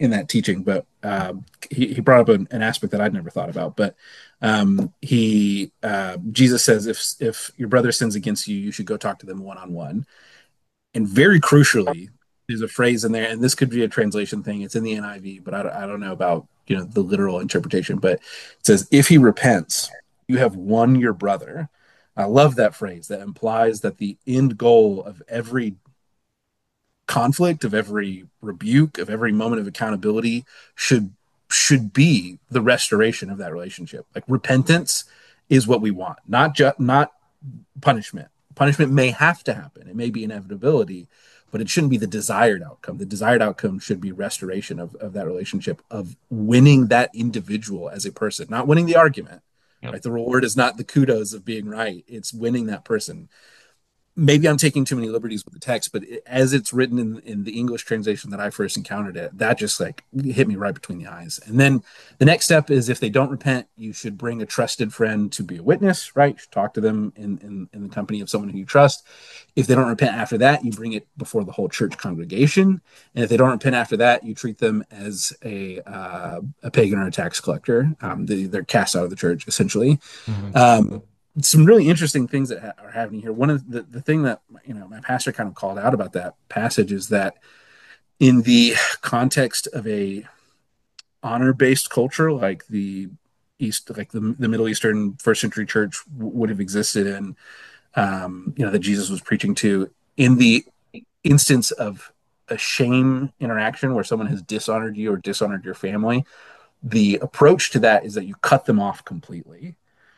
in that teaching, but um, he, he brought up an, an aspect that I'd never thought about. But um, he uh, Jesus says if if your brother sins against you, you should go talk to them one on one. And very crucially, there's a phrase in there, and this could be a translation thing. It's in the N I V, but I don't, I don't know about you know the literal interpretation. But it says, "If he repents, you have won your brother." I love that phrase. That implies that the end goal of every conflict, of every rebuke, of every moment of accountability should should be the restoration of that relationship. Like repentance is what we want, not just not punishment. Punishment may have to happen. It may be inevitability, but it shouldn't be the desired outcome. The desired outcome should be restoration of, of that relationship, of winning that individual as a person, not winning the argument.
Yep.
Right? The reward is not the kudos of being right. It's winning that person. Maybe I'm taking too many liberties with the text, but it, as it's written in, in the English translation that I first encountered it, that just like hit me right between the eyes. And then the next step is if they don't repent, you should bring a trusted friend to be a witness, right? You should talk to them in, in, in the company of someone who you trust. If they don't repent after that, you bring it before the whole church congregation. And if they don't repent after that, you treat them as a, uh, a pagan or a tax collector. Um, they, they're cast out of the church, essentially.
Mm-hmm.
Um, some really interesting things that ha- are happening here. One of the, the thing that you know my pastor kind of called out about that passage is that in the context of a honor-based culture like the East, like the, the Middle Eastern first century church w- would have existed in, um, you know, that Jesus was preaching to, in the instance of a shame interaction where someone has dishonored you or dishonored your family, the approach to that is that you cut them off completely.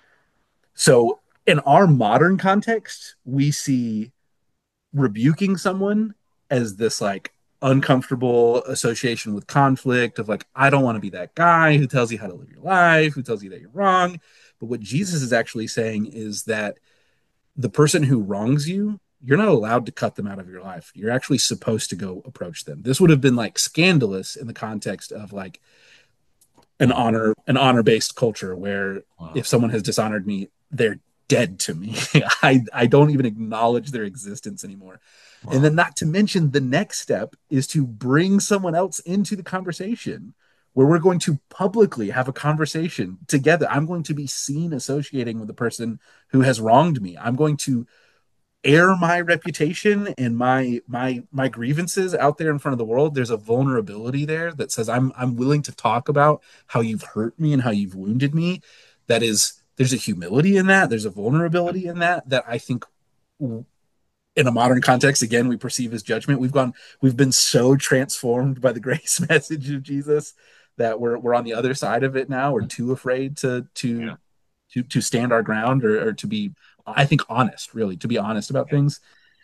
So in our modern context, we see rebuking someone as this like uncomfortable association with conflict of like, I don't want to be that guy who tells you how to live your life, who tells you that you're wrong. But what Jesus is actually saying is that the person who wrongs you, you're not allowed to cut them out of your life. You're actually supposed to go approach them. This would have been like scandalous in the context of like an
Wow.
honor an honor based culture where
Wow.
if someone has dishonored me, they're dead to me. I I don't even acknowledge their existence anymore.
Wow.
And then not to mention the next step is to bring someone else into the conversation where we're going to publicly have a conversation together. I'm going to be seen associating with the person who has wronged me. I'm going to air my reputation and my my my grievances out there in front of the world. There's a vulnerability there that says i'm i'm willing to talk about how you've hurt me and how you've wounded me. That is, there's a humility in that, there's a vulnerability in that that I think in a modern context, again, we perceive as judgment. We've gone we've been so transformed by the grace message of Jesus that we're we're on the other side of it now. We're too afraid to to
Yeah.
to to stand our ground, or, or to be, I think, honest, really, to be honest about things.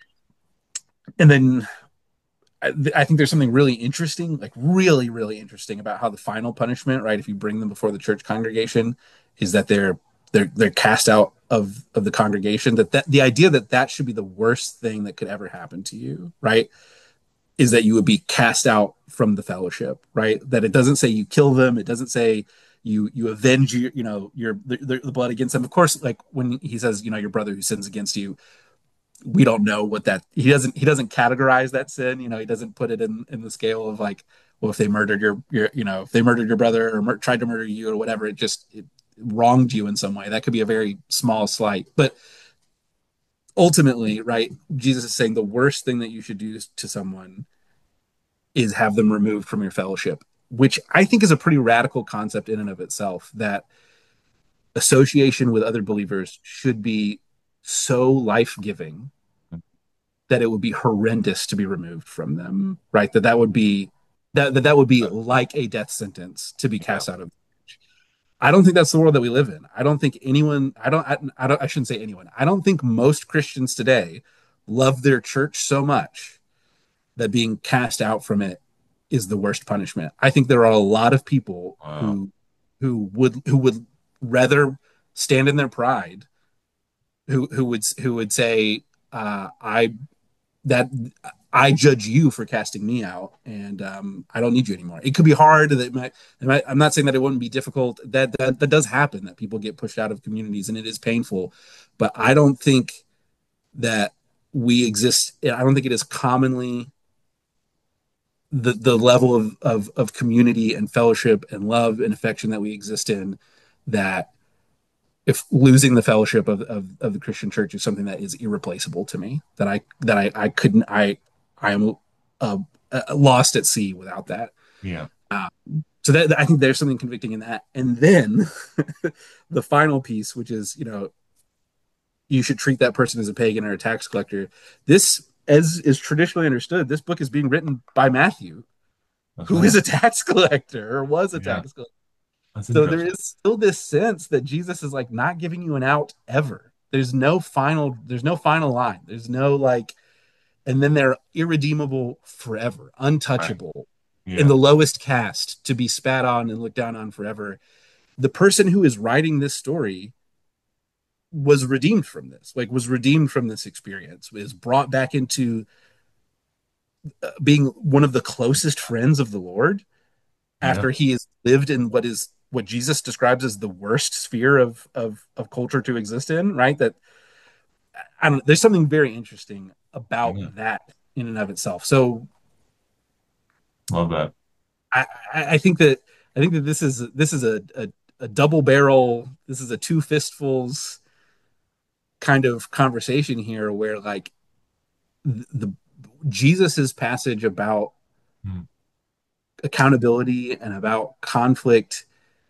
And then I, I think there's something really interesting, like really, really interesting about how the final punishment, right, if you bring them before the church congregation, is that they're they're they're cast out of of the congregation. That that the idea that that should be the worst thing that could ever happen to you, right, is that you would be cast out from the fellowship, right? That it doesn't say you kill them. It doesn't say you you avenge your you know your the, the blood against them. Of course, like when he says, you know, your brother who sins against you, we don't know what that, he doesn't he doesn't categorize that sin. You know, he doesn't put it in in the scale of like, well, if they murdered your your you know if they murdered your brother or mur- tried to murder you or whatever, it just it wronged you in some way. That could be a very small slight, but ultimately, right, Jesus is saying the worst thing that you should do to someone is have them removed from your fellowship, which I think is a pretty radical concept in and of itself, that association with other believers should be so life-giving that it would be horrendous to be removed from them, right? That that would be that that, that would be like a death sentence to be cast
Yeah.
out of. I don't think that's the world that we live in. I don't think anyone, I don't, I, I don't, I shouldn't say anyone. I don't think most Christians today love their church so much that being cast out from it is the worst punishment. I think there are a lot of people
Wow.
who who would who would rather stand in their pride, who who would who would say, uh, I that I judge you for casting me out, and um, I don't need you anymore. It could be hard. That might, it might, I'm not saying that it wouldn't be difficult. That, that that does happen. That people get pushed out of communities, and it is painful. But I don't think that we exist. I don't think it is commonly the the level of, of of community and fellowship and love and affection that we exist in, that if losing the fellowship of, of, of the Christian church is something that is irreplaceable to me, that I that I, I couldn't I I am uh, uh, lost at sea without that.
Yeah.
Uh, so that I think there's something convicting in that. And then the final piece, which is, you know, you should treat that person as a pagan or a tax collector. This, as is traditionally understood, this book is being written by Matthew,
That's
who
right.
is a tax collector or was a
Yeah.
tax collector.
That's
So there
interesting.
is still this sense that Jesus is like not giving you an out ever. There's no final, there's no final line. There's no like, and then they're irredeemable forever,
Right.
untouchable, in
Yeah.
the lowest caste to be spat on and looked down on forever. The person who is writing this story was redeemed from this, like was redeemed from this experience, is brought back into uh, being one of the closest friends of the Lord
Yeah.
after he has lived in what is what Jesus describes as the worst sphere of of of culture to exist in, right? That I don't there's something very interesting about
Yeah.
that in and of itself. So
Love that.
I, I think that I think that this is this is a, a, a double barrel, this is a two fistfuls kind of conversation here where like the, the Jesus's passage about
Mm.
accountability and about conflict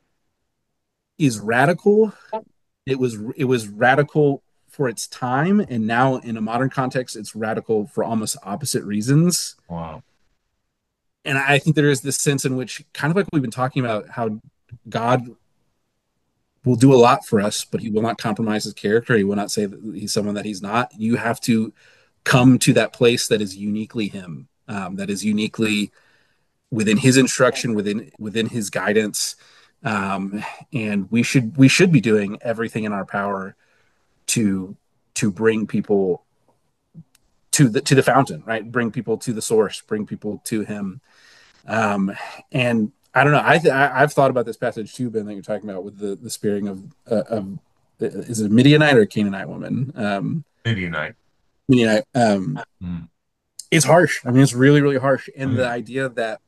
is radical. It was it was radical for its time, and now in a modern context, it's radical for almost opposite reasons.
Wow.
And I think there is this sense in which, kind of like we've been talking about, how God will do a lot for us, but he will not compromise his character. He will not say that he's someone that he's not. You have to come to that place that is uniquely him, um, that is uniquely within his instruction, within within his guidance. Um, and we should we should be doing everything in our power to to bring people to the to the fountain, right? Bring people to the source, bring people to him. Um, and I don't know. I, th- I I've thought about this passage too, Ben, that you're talking about with the the sparing of uh, of is it a Midianite or a Canaanite woman? Um,
Midianite.
Midianite. Um,
Mm.
it's harsh. I mean, it's really really harsh.
Oh,
And the
yeah.
idea that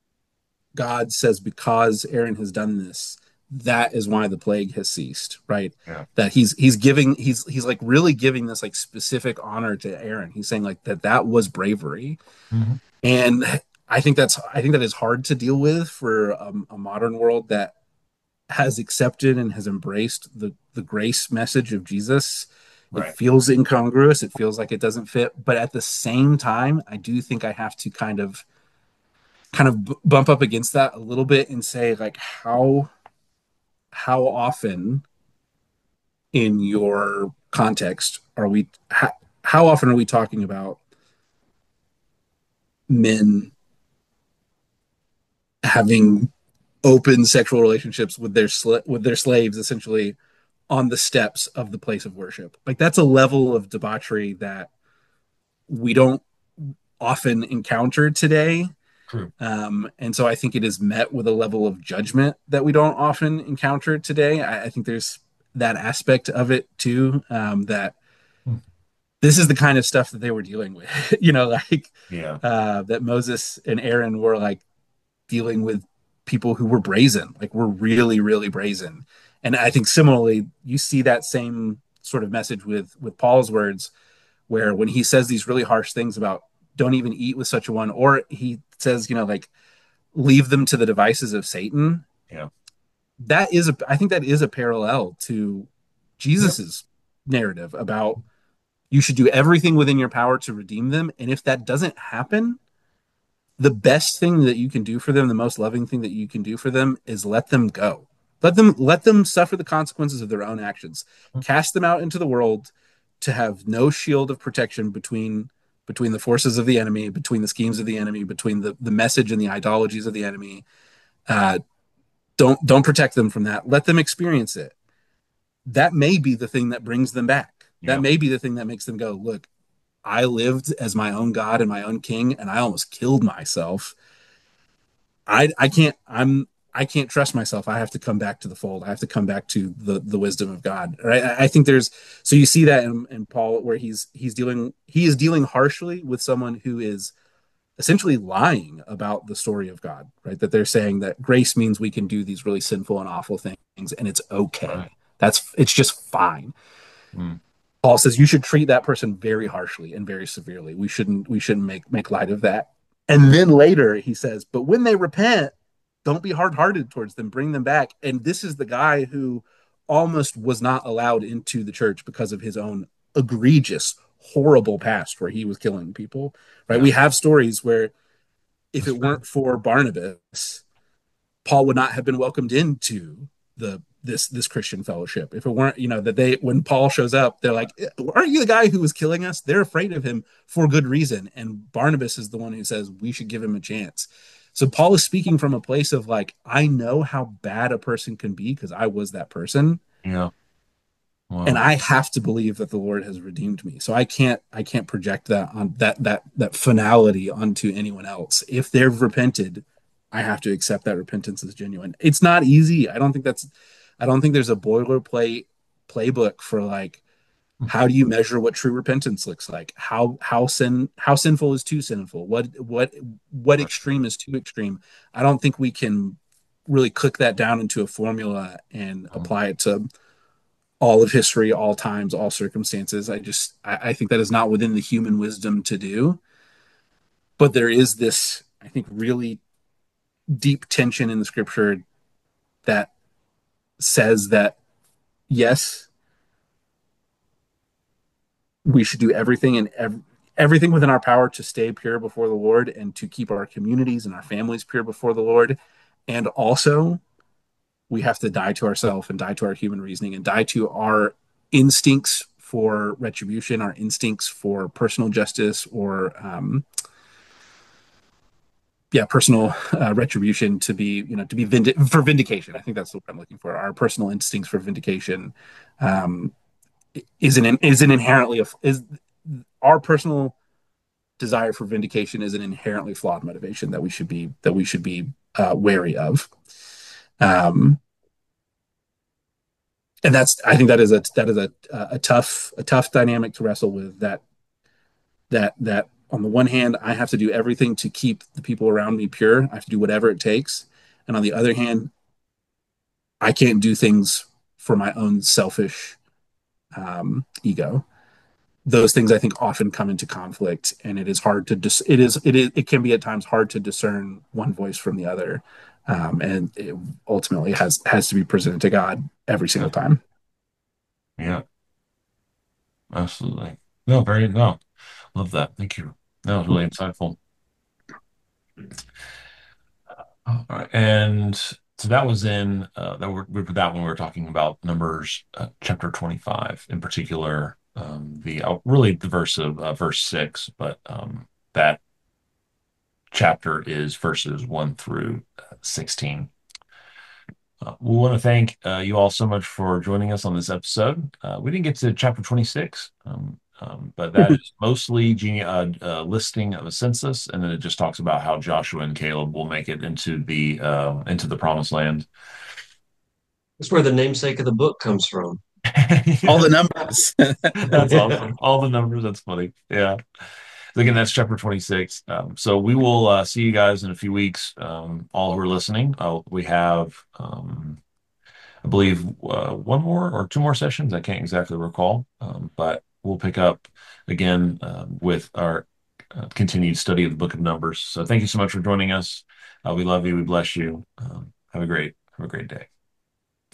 God says because Aaron has done this, that is why the plague has ceased, right?
Yeah.
That he's he's giving he's he's like really giving this like specific honor to Aaron. He's saying like that that was bravery.
Hmm.
And I think that's I think that is hard to deal with for um, a modern world that has accepted and has embraced the the grace message of Jesus. It
Right.
feels incongruous. It feels like it doesn't fit. But at the same time, I do think I have to kind of kind of b- bump up against that a little bit and say like how how often in your context are we how, how often are we talking about men having open sexual relationships with their sl- with their slaves essentially on the steps of the place of worship? Like that's a level of debauchery that we don't often encounter today.
True.
Um, and so I think it is met with a level of judgment that we don't often encounter today. I, I think there's that aspect of it too, um, that
Hmm.
this is the kind of stuff that they were dealing with, you know, like
Yeah.
uh, that Moses and Aaron were like dealing with people who were brazen, like were really, really brazen. And I think similarly, you see that same sort of message with with Paul's words, where when he says these really harsh things about don't even eat with such a one, or he says, you know, like leave them to the devices of Satan.
Yeah.
That is a, I think that is a parallel to
Yeah.
Jesus's narrative about you should do everything within your power to redeem them. And if that doesn't happen, the best thing that you can do for them, the most loving thing that you can do for them is let them go. Let them let them suffer the consequences of their own actions. Cast them out into the world to have no shield of protection between between the forces of the enemy, between the schemes of the enemy, between the, the message and the ideologies of the enemy. Uh, don't don't protect them from that. Let them experience it. That may be the thing that brings them back. That
Yeah.
may be the thing that makes them go, look, I lived as my own God and my own king, and I almost killed myself. I I can't I'm I can't trust myself. I have to come back to the fold. I have to come back to the the wisdom of God. Right? I, I think there's so you see that in, in Paul where he's he's dealing he is dealing harshly with someone who is essentially lying about the story of God, right? That they're saying that grace means we can do these really sinful and awful things and it's
Right.
okay. That's it's just fine.
Mm.
Paul says you should treat that person very harshly and very severely. We shouldn't we shouldn't make make light of that. And then later he says, but when they repent, don't be hard-hearted towards them, bring them back. And this is the guy who almost was not allowed into the church because of his own egregious, horrible past where he was killing people. Right?
Yeah.
We have stories where if
That's
it
fair.
weren't for Barnabas, Paul would not have been welcomed into the this this Christian fellowship. If it weren't, you know, that they when Paul shows up, they're like, "Aren't you the guy who was killing us?" They're afraid of him for good reason. And Barnabas is the one who says we should give him a chance. So Paul is speaking from a place of like, I know how bad a person can be because I was that person,
Yeah.
and
Wow.
I have to believe that the Lord has redeemed me. So I can't I can't project that on that that that finality onto anyone else. If they've repented, I have to accept that repentance is genuine. It's not easy. I don't think that's I don't think there's a boilerplate playbook for like how do you measure what true repentance looks like? How how sin how sinful is too sinful? What what what
Right.
extreme is too extreme? I don't think we can really cook that down into a formula and
Um,
apply it to all of history, all times, all circumstances. I just I, I think that is not within the human wisdom to do. But there is this, I think, really deep tension in the scripture that says that yes, we should do everything and ev- everything within our power to stay pure before the Lord and to keep our communities and our families pure before the Lord. And also, we have to die to ourselves and die to our human reasoning and die to our instincts for retribution, our instincts for personal justice, or um, yeah, personal uh, retribution to be, you know, to be vind- for vindication. I think that's what I'm looking for. Our personal instincts for vindication um, is an is an inherently is our personal desire for vindication is an inherently flawed motivation that we should be that we should be uh, wary of. Um, and that's I think that is a that is a a tough a tough dynamic to wrestle with. That that that on the one hand, I have to do everything to keep the people around me pure. I have to do whatever it takes, and on the other hand, I can't do things for my own selfish um, ego. Those things I think often come into conflict, and it is hard to dis- it is it is it can be at times hard to discern one voice from the other, um, and it ultimately has has to be presented to God every single
yeah.
time.
Yeah. Absolutely. No, very no. Love that. Thank you. That was really insightful. All right. And so that was in uh, that were that when we were talking about Numbers uh, chapter twenty-five in particular, um, the uh, really the verse of uh, verse six, but um, that chapter is verses one through uh, sixteen. Uh, we want to thank uh, you all so much for joining us on this episode. Uh, we didn't get to chapter twenty-six, um, um, but that is mostly gene- uh, uh, listing of a census, and then it just talks about how Joshua and Caleb will make it into the uh, into the promised land.
That's where the namesake of the book comes from.
All
Yeah,
the numbers.
that's awesome. All the numbers. That's funny. Yeah. Again, that's chapter twenty-six. Um, so we will uh, see you guys in a few weeks. Um, all who are listening, uh, we have. Um, I believe uh, one more or two more sessions. I can't exactly recall, um, but we'll pick up again uh, with our uh, continued study of the Book of Numbers. So thank you so much for joining us. Uh, we love you. We bless you. Um, have a great have a great day.